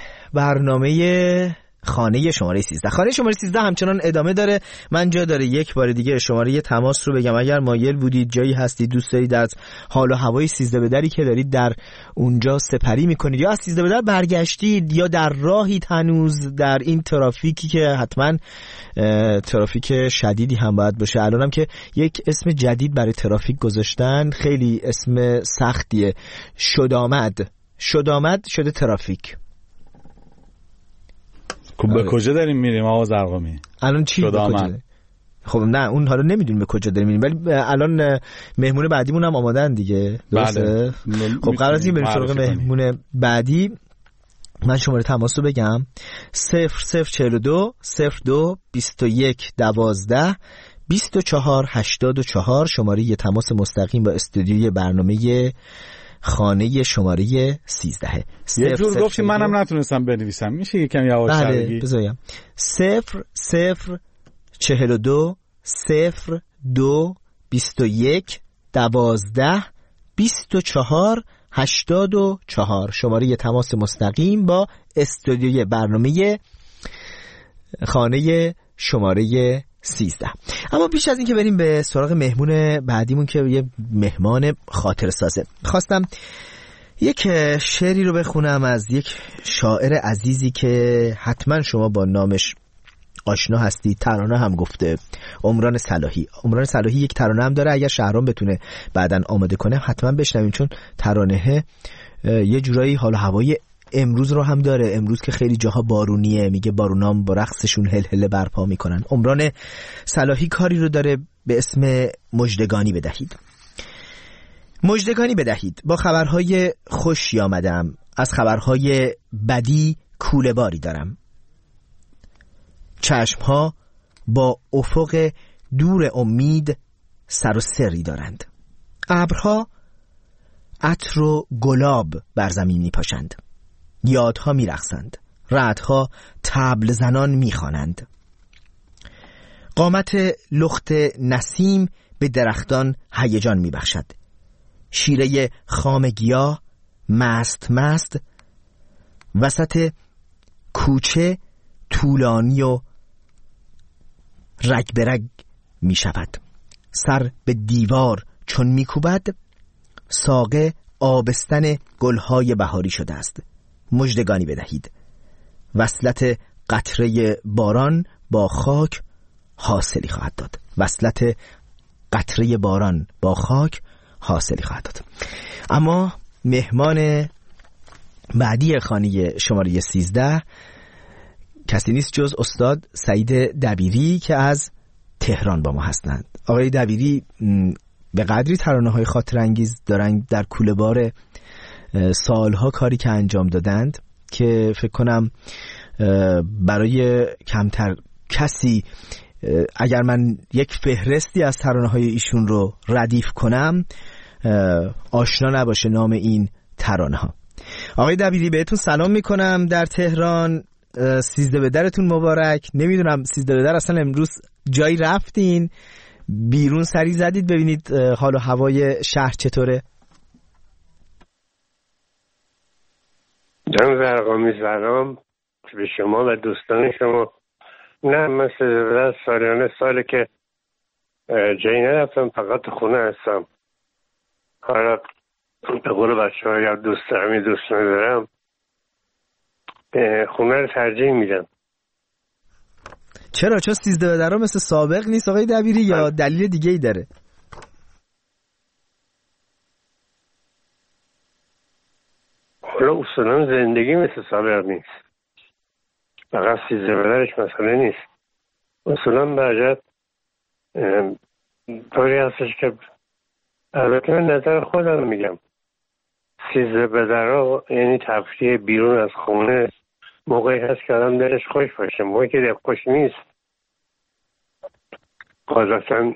برنامه خانه شماره سیزده. خانه شماره سیزده همچنان ادامه داره. من جا داره یک بار دیگه شماره تماس رو بگم. اگر مایل بودید، جایی هستید، دوست دارید از حال و هوای سیزده به دری که دارید در اونجا سپری میکنید، یا از سیزده به در برگشتید، یا در راهید هنوز در این ترافیکی که حتما ترافیک شدیدی هم باید باشه. الانم که یک اسم جدید برای ترافیک گذاشتن، خیلی اسم سختیه. شدامد شدامد شده ترافیک. به کجا داریم میریم آقا زرقامی؟ الان چی به کجا؟ خب نه اون حالا نمیدونیم به کجا داریم میریم، ولی الان مهمون بعدیمون هم آمادن دیگه، درسته؟ بله. خب قرار است بریم سراغ مهمون بعدی. من شماره تماس رو بگم: صفر صفر چهل و دو صفر دو بیست و یک دوازده بیست و چهار هشتاد و چهار شماره یه تماس مستقیم با استودیوی برنامه خانه شماره سیزده. یه جور گفتی منم نتونستم بنویسم، میشه یکم یواش‌تر بگی؟ بله بذارم. صفر صفر چهل و دو صفر دو بیست و یک دوازده بیست و چهار هشتاد و چهار شماره یه تماس مستقیم با استودیوی برنامه خانه شماره سیزده. اما پیش از این که بریم به سراغ مهمون بعدیمون که یه مهمان خاطر سازه، خواستم یک شعری رو بخونم از یک شاعر عزیزی که حتما شما با نامش آشنا هستی. ترانه هم گفته، عمران صلاحی. عمران صلاحی یک ترانه هم داره، اگر شهرام بتونه بعداً آماده کنه حتما بشنویم، چون ترانه یه جورایی حال و هوای امروز رو هم داره. امروز که خیلی جاها بارونیه، میگه بارونام با رقصشون هل هل برپا میکنن. عمران صلاحی کاری رو داره به اسم مژدگانی بدهید. مژدگانی بدهید، با خبرهای خوشی آمدم، از خبرهای بدی کوله باری دارم. چشمها با افق دور امید سر و سری دارند. ابرها عطر و گلاب بر زمین می پاشند. یادها می رقصند. رعدها طبل زنان می خوانند. قامت لخت نسیم به درختان هیجان می بخشد. شیره خام گیاه مست مست وسط کوچه طولانی و رگ به رگ می شود. سر به دیوار چون می کوبد، ساقه آبستن گلهای بهاری شده است. مژدگانی بدهید. وصلت قطره باران با خاک حاصلی خواهد داد. وصلت قطره باران با خاک حاصلی خواهد داد. اما مهمان بعدی خانه شماره سیزده کسی نیست جز استاد سعید دبیری که از تهران با ما هستند. آقای دبیری به قدری ترانه‌های خاطر انگیز دارن در کوله بار سالها کاری که انجام دادند که فکر کنم برای کمتر کسی اگر من یک فهرستی از ترانه‌های ایشون رو ردیف کنم آشنا نباشه نام این ترانه‌ها. آقای دبیری بهتون سلام میکنم در تهران. سیزده به درتون مبارک. نمیدونم سیزده به در اصلا امروز جایی رفتین بیرون سری زدید ببینید حال و هوای شهر چطوره؟ جناب زرقامی سلام به شما و دوستان شما. نه من سیزده به در سالیانه ساله که جایی نرفتم، فقط خونه هستم. حالا به قول بچه ها یا دوست همی دوست ندارم خونه رو ترجیح میدم. چرا؟ چون سیزده به در مثل سابق نیست آقای دبیری یا دلیل دیگه ای داره؟ حالا اصولا زندگی مثل سابق نیست، فقط سیزده به درش مسئله نیست. اصولا برجت طوری هستش که البته من نظر خودم میگم سیزده به درها یعنی تفریح بیرون از خونه موقعی هست که آدم دلش خوش باشه. موقعی که دل خوش نیست قاعدتا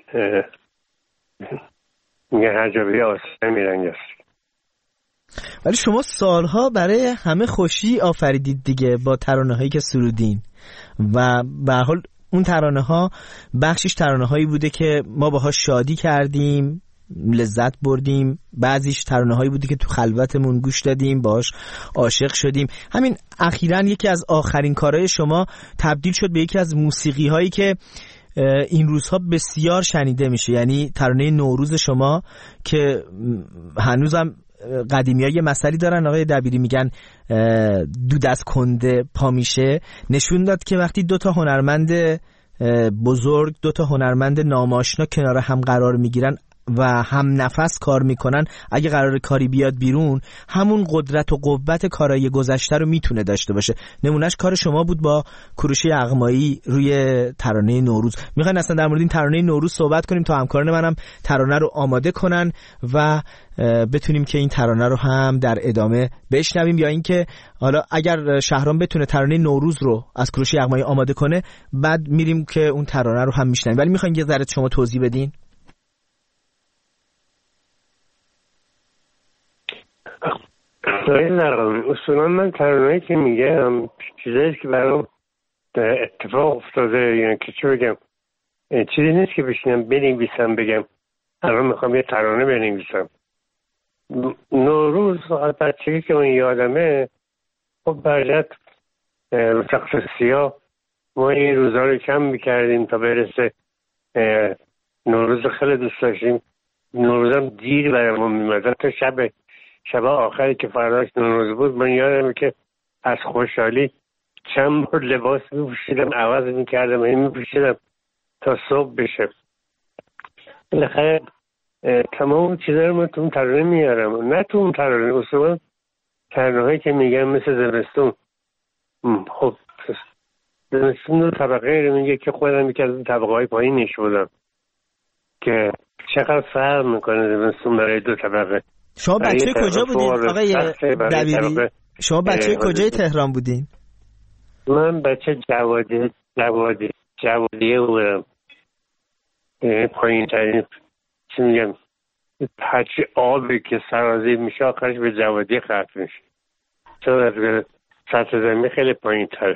میگه هر جا بری آسیب میرنگ است. ولی شما سالها برای همه خوشی آفریدید دیگه با ترانه هایی که سرودین و به هر حال اون ترانه ها بخشش ترانه هایی بوده که ما باهاش شادی کردیم، لذت بردیم. بعضیش ترانه هایی بوده که تو خلوتمون گوش دادیم، باهاش عاشق شدیم. همین اخیراً یکی از آخرین کارهای شما تبدیل شد به یکی از موسیقی هایی که این روزها بسیار شنیده میشه، یعنی ترانه نوروز شما که هنوزم قدیمی ها یه مسئله دارن آقای دبیری میگن دود از کنده پا میشه. نشون داد که وقتی دوتا هنرمند بزرگ، دوتا هنرمند ناماشنا کنار هم قرار میگیرن و هم نفس کار میکنن، اگه قرار کاری بیاد بیرون همون قدرت و قوت کارهای گذشته رو میتونه داشته باشه. نمونهش کار شما بود با کوروش یغمایی روی ترانه نوروز. میخواین اصلا در مورد این ترانه نوروز صحبت کنیم تا همکاران منم ترانه رو آماده کنن و بتونیم که این ترانه رو هم در ادامه بشنویم، یا اینکه حالا اگر شهرام بتونه ترانه نوروز رو از کوروش یغمایی آماده کنه بعد میریم که اون ترانه رو هم میشنویم. ولی میخواین یه ذره شما توضیح بدین. اصولا من ترانه‌ای که میگم چیزایی که برام اتفاق افتاده، یعنی که چه بگم، چیزی نیست که بشینم بنویسم بگم الان میخوام یه ترانه بنویسم. نوروز بچگی که من یادمه، خب برجت سقف سیاه ما این روزا رو کم میکردیم تا برسه نوروز. خیلی دوست داشتیم. نوروزم دیر برای ما میمد تا شب شب آخری که فرداش نوروز بود. من یادمه که از خوشحالی چند بار لباس میپوشیدم، عوض میکردم، این میپوشیدم تا صبح بشه. بالاخره تمام چیزا رو من تو اون ترانه میارم، نه تو اون ترانه اصلا ترانه‌هایی که میگم مثل زمستون. خب زمستون رو طبقه رو میگه که خودم یکی از اون طبقه های پایینش بودم که چقدر فرق میکنه زمستون برای دو طبقه. شما بچه کجا بودین آقای دبیری؟ شما بچه کجای تهران بودین؟ من بچه جوادی جوادی جوادیه بودم. پایین ترین چی میگم پچه آبی که سرازیر میشه آخرش به جوادی ختم میشه، چون از سطح زمین خیلی پایین تره.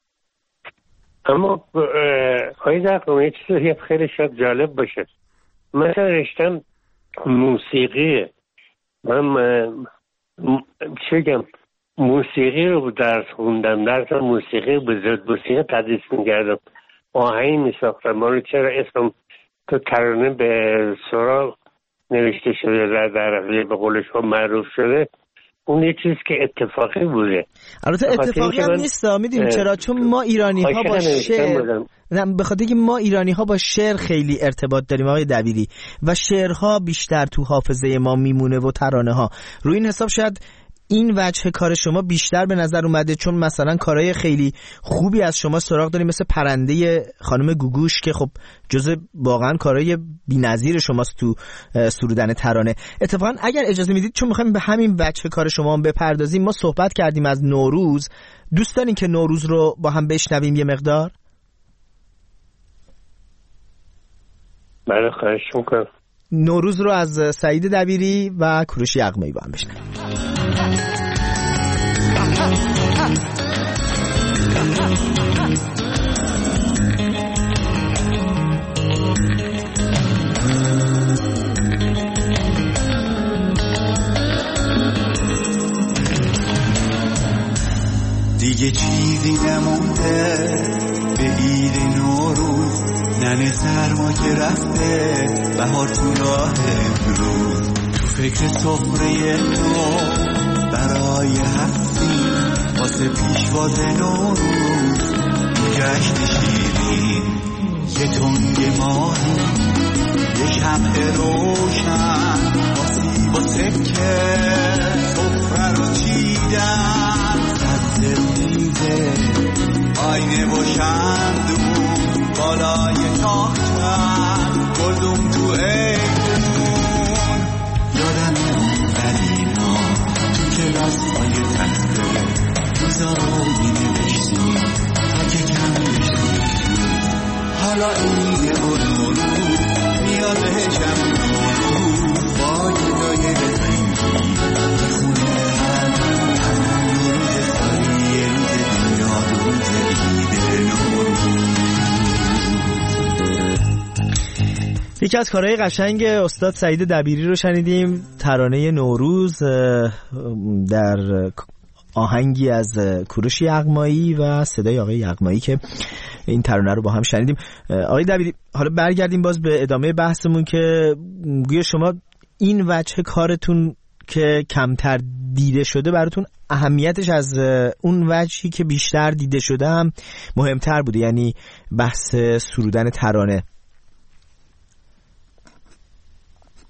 اما آقای دقیقا یه چیزی خیلی شاید جالب باشه. مثلا رشتم موسیقیه. من چی بگم موسیقی رو درس خوندم، درس موسیقی به ضد موسیقی تدریس میکردم، آهنگ میساختم. ما رو چرا اسم تو ترانه به سراغ نوشته شده در درقیه به قول شما معروف شده، اون یه چیز که اتفاقی بوده. البته اتفاقی هم نیست، میدونیم چرا؟ چون ما ایرانی ها با شعر، به خاطر اینکه ما ایرانی ها با شعر خیلی ارتباط داریم آقای دبیری و شعرها بیشتر تو حافظه ما میمونه و ترانه ها. روی این حساب شاید این وجه کار شما بیشتر به نظر اومده، چون مثلا کارهای خیلی خوبی از شما سراغ داریم مثل پرنده خانم گوگوش که خب جزء واقعا کارهای بی‌نظیر شماست تو سرودن ترانه. اتفاقا اگر اجازه میدید چون میخوایم به همین وجه کار شما هم بپردازیم، ما صحبت کردیم از نوروز، دوست دارین که نوروز رو با هم بشنویم یه مقدار؟ بله خواهش میکنم. نوروز رو از سعید دبیری و کوروش یغمایی با هم بشنویم. دیگه چیزی نمونده به عید نوروز، ننه سرما که رفته بهار تو راه امروز، تو فکر سفره نو برای هفتی واسه پیشواز نوروز، جشن شیرین یه تنگ ماهی یه شمع روشن واسه با سکه سفره رو چیدن، سبز میزه آینه و شمدون بالای تاختن گلدون تو عیدمون، یادم اون قدیما تو کلاس های تخته روزا رو مینوشتیم اگه کم بشیم، حالا عید و نوروز میادشم نوروز با گدای رنگی خونه هم همون نوروز سالی روز دنیا روز عید نوروز. یکی از کارهای قشنگ استاد سعید دبیری رو شنیدیم، ترانه نوروز در آهنگی از کوروش یغمایی و صدای آقای یغمایی که این ترانه رو با هم شنیدیم. آقای دبیری حالا برگردیم باز به ادامه بحثمون که گویا شما این وجه کارتون که کمتر دیده شده براتون اهمیتش از اون وجهی که بیشتر دیده شده هم مهمتر بوده، یعنی بحث سرودن ترانه.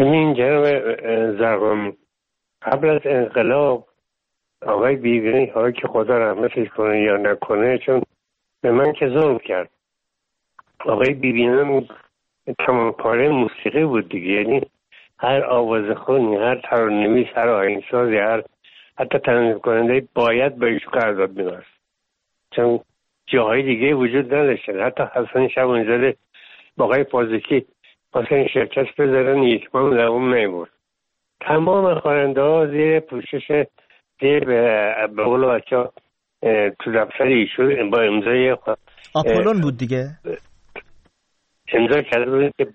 این جناب زرقامی قبل از انقلاب آقای بیبی ها که خدا رحمتش کنه یا نکنه، چون به من که ظلم کرد، آقای بیبی هم تمام کاره موسیقی بود دیگه، یعنی هر آوازخونی، هر ترانه‌نویس، هر آهنگسازی، هر حتی تنظیم کننده باید به ایشون قرارداد می‌بست، چون جاهای دیگه وجود نداشتن. حتی حسن شبانزاده با آقای پازکی واسه شرکت بذارن یک ماه دوام نمی‌برد. تمام خواننده ها زیر پوشش زیر به قول بچه‌ها تو دفتر ایشون با امضای آپولون بود دیگه، امضا کرده بود که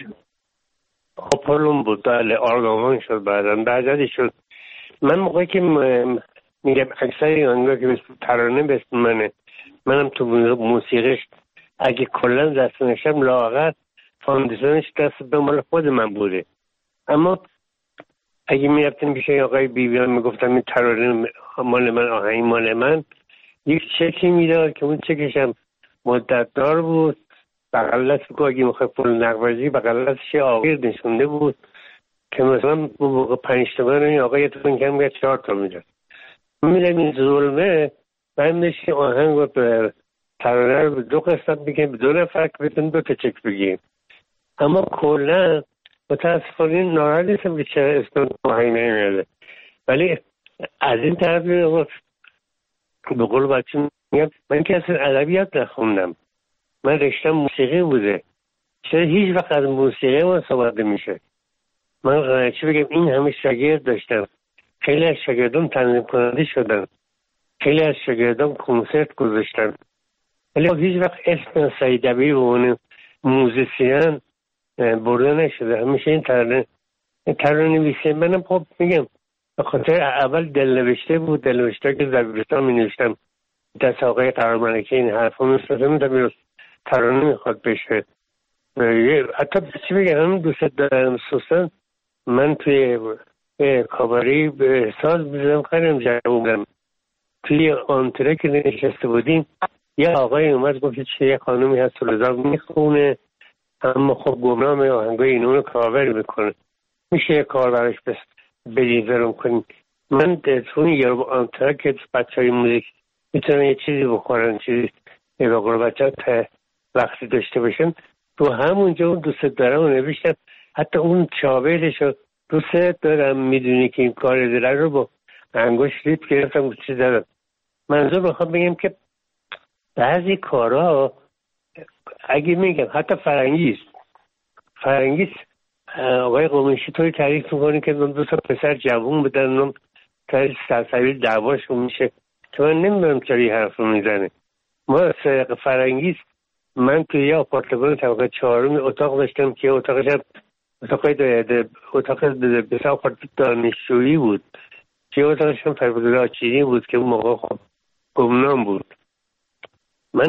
آپولون بود، بله آرگامان شد، بعدا بعدی شد. من موقعی که میگم اکثر ایرانی‌ها که ترانه به اسم منه، منم تو موسیقیش اگه کلا دست نشم لااقل فاندیشنش دست به مال خود من بوده. اما اگه میرفتم پیش آقای بیبیان میگفتم این ترانه مال من، آهنگ مال من، یک چکی میداد که اون چکشم مدت دار بود، بغلت بگو اگه میخوای پول نقبازی بغلتش آقیر نشونده بود که مثلا موقع پنج تومن این آقای یتون کم باید چهار تا میداد. میدم این ظلمه من میشه آهنگ و ترانه رو به دو قسمت بگیم، به دو نفر که بتون دو تا چک بگیم. اما کلا متاسفانه ناراحت نیستم که چرا اسم آهنگ نمیاده، ولی از این طرف به قول بچه میگم من که اصلا ادبیات نخوندم، من رشتم موسیقی بوده، چرا هیچ وقت از موسیقی من صحبت نمیشه؟ من چی بگم، این همه شاگرد داشتم، خیلی از شاگردام تنظیم کننده شدن، خیلی از شاگردام کنسرت گذاشتن، ولی هیچ وقت اسم سعید دبیر و اون موزیسین برده نشده. همیشه این ترانه این ترانه نویسه منم خب میگم به خاطر اول دل نوشته بود، دل نوشته که دبیرستان می نوشتم دست آقای قهرمانکی این حرفا میستم دبیرستان ترانه میخواد بشه. حتی چی بگم همین دوست دارم سوسن من توی کاباری به ساز بزنم خیلیم جوابم توی آنتره که نشسته بودیم یه آقای اومد گفت چه یه خانومی هست سولزار میخونه اما خب گمنام آهنگای اینونو کاور میکنه، میشه یه کار براش بس بریزرم کنیم. من توی یه آنتره که بچه های موزیک میتونن یه چیزی بخورن، چیزی یه بقول بچه ها وقتی داشته باشن، تو همونجا اون دوست دارم و نوشتم، حتی اون چابهش رو دوست دارم میدونی که این کار داره رو با انگوش ریپ گرفتم و چیز دارم. منظور بخوام بگم که بعضی کارها اگه میگم حتی فرنگیست فرنگیست آقای قمیشی توی تعریف میکنی که دو تا پسر جوون بدن اون تاریخ سرسویل دعواشون میشه که من نمیدونم چرا این حرف رو میزنه. ما سرق فرنگیست من توی یه آپارتمان طبقه چهارم اتاق داشتم که اتاقش هم اتاق اتاق بسیار آپارتمان دانشجویی بود که اتاقش هم فربود راچینی بود که اون موقع خب گمنام بود. من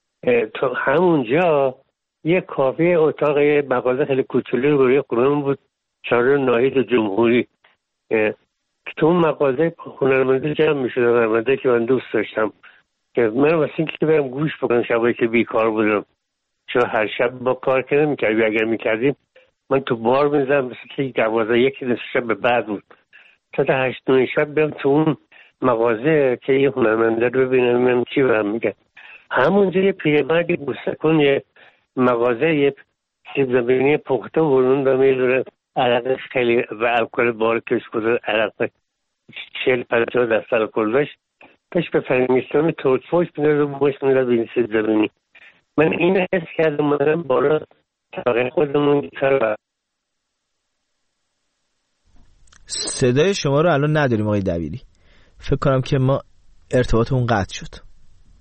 تو همونجا یه کافه اتاق یه مغازه خیلی کوچولی رو روی خونم بود، چهار ناهید جمهوری، که تو اون مغازه هنرمنده جمع میشد، هنرمنده که من دوست داشتم که من واسه این که برم گوش بکنم شبایی که بیکار بودم، چون هر شب با کار که نمیکردیم، اگر میکردیم من تو بار میزم مثل که دوازه یکی نصف شب به بعد بود تا تا هشت نوی شب برم تو اون مغازه که یه هنرمنده رو ببینم من چی برم میگن. همونجا یه پیرمردی بوسکن یه مغازه یه سیب زمینی پخته برون و میدونه عرقش خیلی و الکل بار کش بوده، عرق چهل پنجاه دست الکل داشت، پش به فرنگیستان تورچفوش میده رو بوش میده به این سیب زمینی. من این حس کردم مادرم بالا طبقه خودمون بیتر. صدای شما رو الان نداریم آقای دبیری، فکر کنم که ما ارتباطمون قطع شد.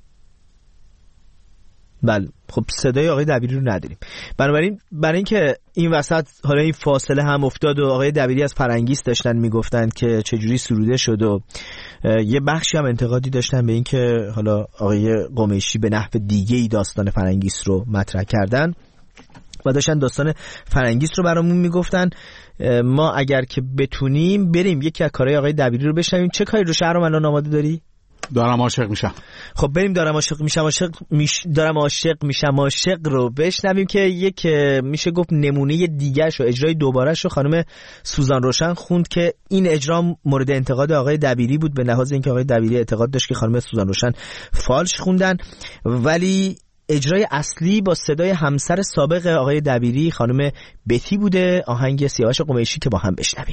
بله خب صدای آقای دبیری رو نداریم، بنابراین برای اینکه این وسط حالا این فاصله هم افتاد و آقای دبیری از فرنگیست داشتن میگفتن که چجوری سروده شد و یه بخشی هم انتقادی داشتن به اینکه حالا آقای قمیشی به نحو دیگه‌ای داستان فرنگیست رو مطرح کردن و داشتن داستان فرنگیست رو برامون میگفتن. ما اگر که بتونیم بریم یکی از کارهای آقای دبیری رو بشنویم. چه کاری رو شهرام الان آماده داری؟ دارم عاشق میشم. خب بریم دارم عاشق میشم عاشق میش... دارم عاشق میشم عاشق رو بشنویم که یک میشه گفت نمونه دیگه‌شو اجرای دوباره‌شو خانم سوزان روشن خوند که این اجرا مورد انتقاد آقای دبیری بود به لحاظ اینکه آقای دبیری اعتقاد داشت که خانم سوزان روشن فالش خوندن، ولی اجرای اصلی با صدای همسر سابق آقای دبیری خانم بتی بوده. آهنگ سیاوش قمیشی که با هم بشنویم.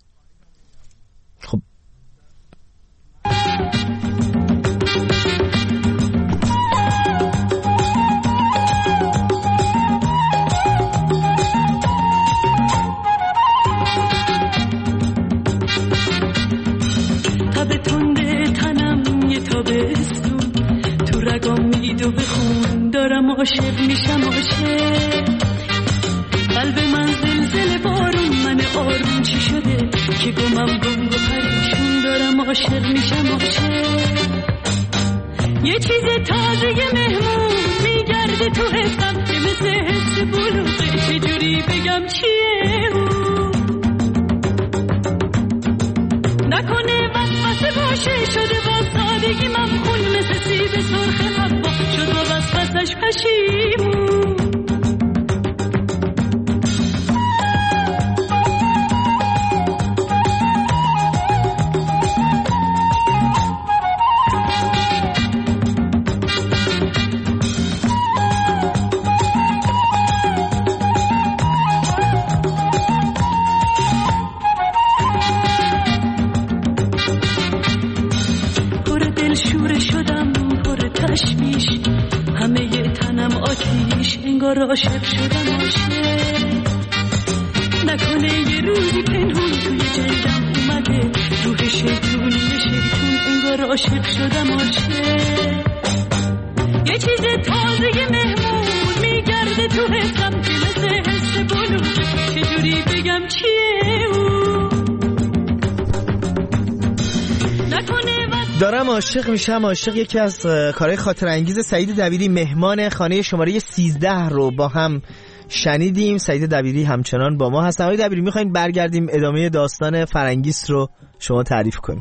خب تب تنده تنم یه تابستون تو رگام میدو بخون دارم عاشق میشم عاشق قلب من زلزله بارون من آروم چی شده که گمم گنگ و پریشون دارم عاشق میشم عاشق یه چیز تازه مهمون میگرده تو حسم که مثل حس بلوغه چجوری بگم چیه اون نکنه وسوسه باشه شده با سادگی ممخون مثل سیب سرخ حبا شد با وسوسش پشیمون انگار عاشق شدم عاشق نکنه یه روزی پنهون توی جلدم اومده روح شیطون یه شیطون انگار عاشق شدم عاشق یه چیز تازه مهمون میگرده تو حسم که مثل حس بلوغه چجوری بگم چیه اون نکنه دارم عاشق میشم عاشق یکی از کارهای خاطر انگیز سعید دبیری مهمان خانه شماره سیزده رو با هم شنیدیم. سعید دبیری همچنان با ما هستن. آقای دبیری میخواین برگردیم ادامه داستان فرنگیس رو شما تعریف کنیم.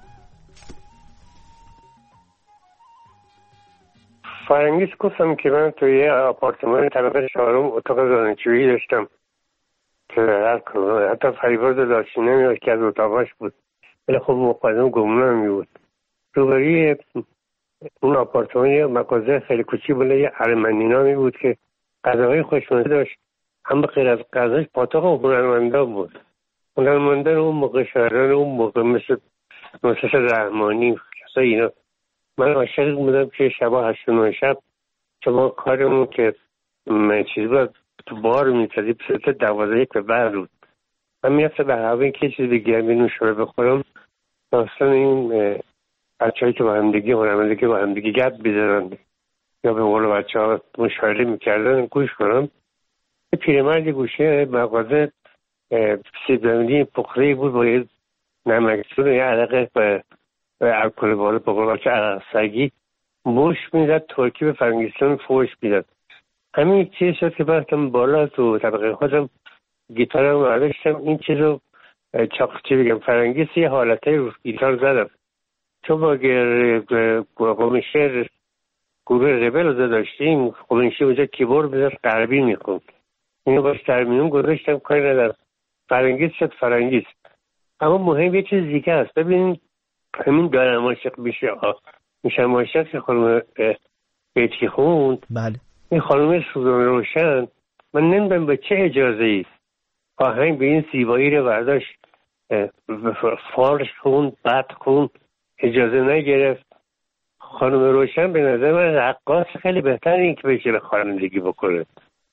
فرنگیس گفتم که من توی آپارتمان طبقه چهارم اتاق دانشجویی داشتم که حتی فریبرز داشتی نمیاد که از اتاقاش بود ولی خب مقدم گمونه می بود. روبروی اون آپارتمان یه مغازه خیلی کوچیک بود یه ارمنی بود که غذاهای خوشمزه داشت، هم به غیر از غذاش پاتوق هنرمندان بود. هنرمندان اون موقع شاعران اون موقع مثل نصرت رحمانی کسای اینا. من عاشق بودم که شبا هشت و نه شب شما کارمون که چیز بود تو بار می‌کردیم ساعت دوازده یک به بعد بود. من می‌رفتم به هوای که چیز بگیرم اینو شروع بخورم داستان این بچه‌هایی که با همدیگه هنرمندی که با همدیگه گپ بزنن یا به قول بچه‌ها مشاوره می‌کردن گوش کنم. یه پیرمردی گوشه مغازه سیب زمینی پخته بود با یه نمکسون یه عرق به الکل بالا به قول بچه عرق سگی موش میداد ترکی به فرنگستان فوش میداد. همین چیز شد که بعدم بالا تو طبقه خودم گیتارم برداشتم این چیز رو چاقچی بگم فرنگیس یه حالته رو گیتار زدم چون با قومشه گروه ربل رو داشتیم قومشه اونجا کیبورد بذار غربی میخوند اینو باش ترمینون گذاشتم کاری ندارم فرنگیس شد فرنگیس. اما مهم یه چیز دیگه هست. ببینید همین دارم عاشق میشه میشم عاشق که خانم بیتی خوند. بله این خانم سوزان روشن من نمیدونم به چه اجازه ای آهنگ به این زیبایی رو برداشت فارش خوند بد خوند اجازه نگرفت. خانم روشن به نظر من رقاص خیلی بهتر این که بشه خوانندگی بکنه.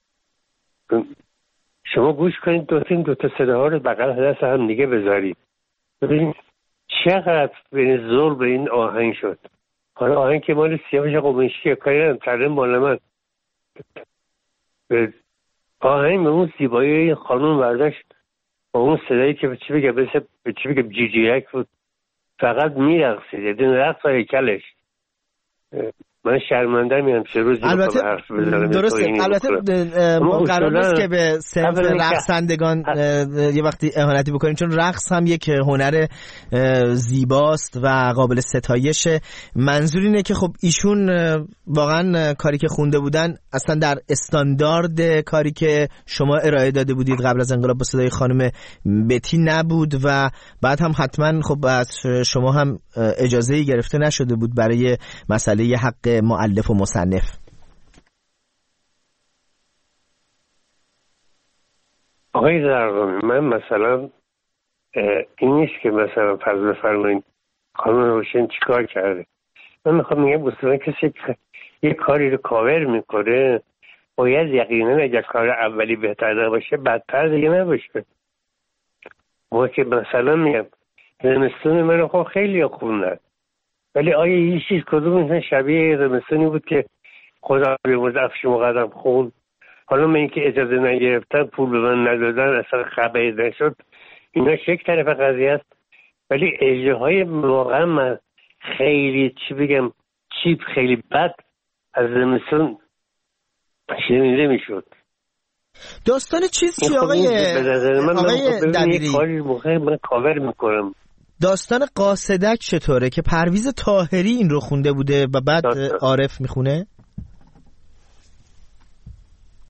شما گوش کنید دو تین دو تا صداها رو بغل دست هم دیگه بذارید ببینید چقدر بین زور به این آهنگ شد. حالا آهنگ که مال سیاوش قمیشیه کاری ندارم ترنم مال من آهنگ به اون زیبایی خانم برداشت با اون صدایی که به چی بگم به چی بگم جیجیرک بود فقط میرقصید یه رقص و هیکلش. من شرمنده میام چه روزی البته حرف بزنم. درسته، البته ما قرار نیست که به صنف رقصندگان یه وقتی اهانتی بکنیم، چون رقص هم یک هنر زیباست و قابل ستایش. منظور اینه که خب ایشون واقعا کاری که خونده بودن اصلا در استاندارد کاری که شما ارائه داده بودید قبل از انقلاب با صدای خانم بتی نبود و بعد هم حتما خب از شما هم اجازه‌ای گرفته نشده بود برای مسئله حق مؤلف و مصنف. آقای زرقامی، من مثلا این نیست که مثلا فرض بفرمایید خانم روشن چیکار کرده. من میخوام میگم مثلا کسی یه کاری رو کاور میکنه باید یقینا اگر کار اولی بهتر نباشه بدتر دیگه نباشه. ما که مثلا میگم زمستون من خب خیلی خوندن، ولی آیا یه چیز کدوم مثلا شبیه زمستونی بود که خدا بیامرزه افش مقدم خون؟ حالا من اینکه اجازه نگرفتن پول به من ندادن اصلا خبری نشد، اینا یک طرف قضیه است. ولی اجراهای واقعا من خیلی چی بگم چیپ خیلی بد از زمستون شنیده میشد. داستان چیز چی آقای آقای دبیری؟ کاری موقع من کاور میکنم. داستان قاصدک چطوره که پرویز طاهری این رو خونده بوده و بعد داستان. عارف میخونه؟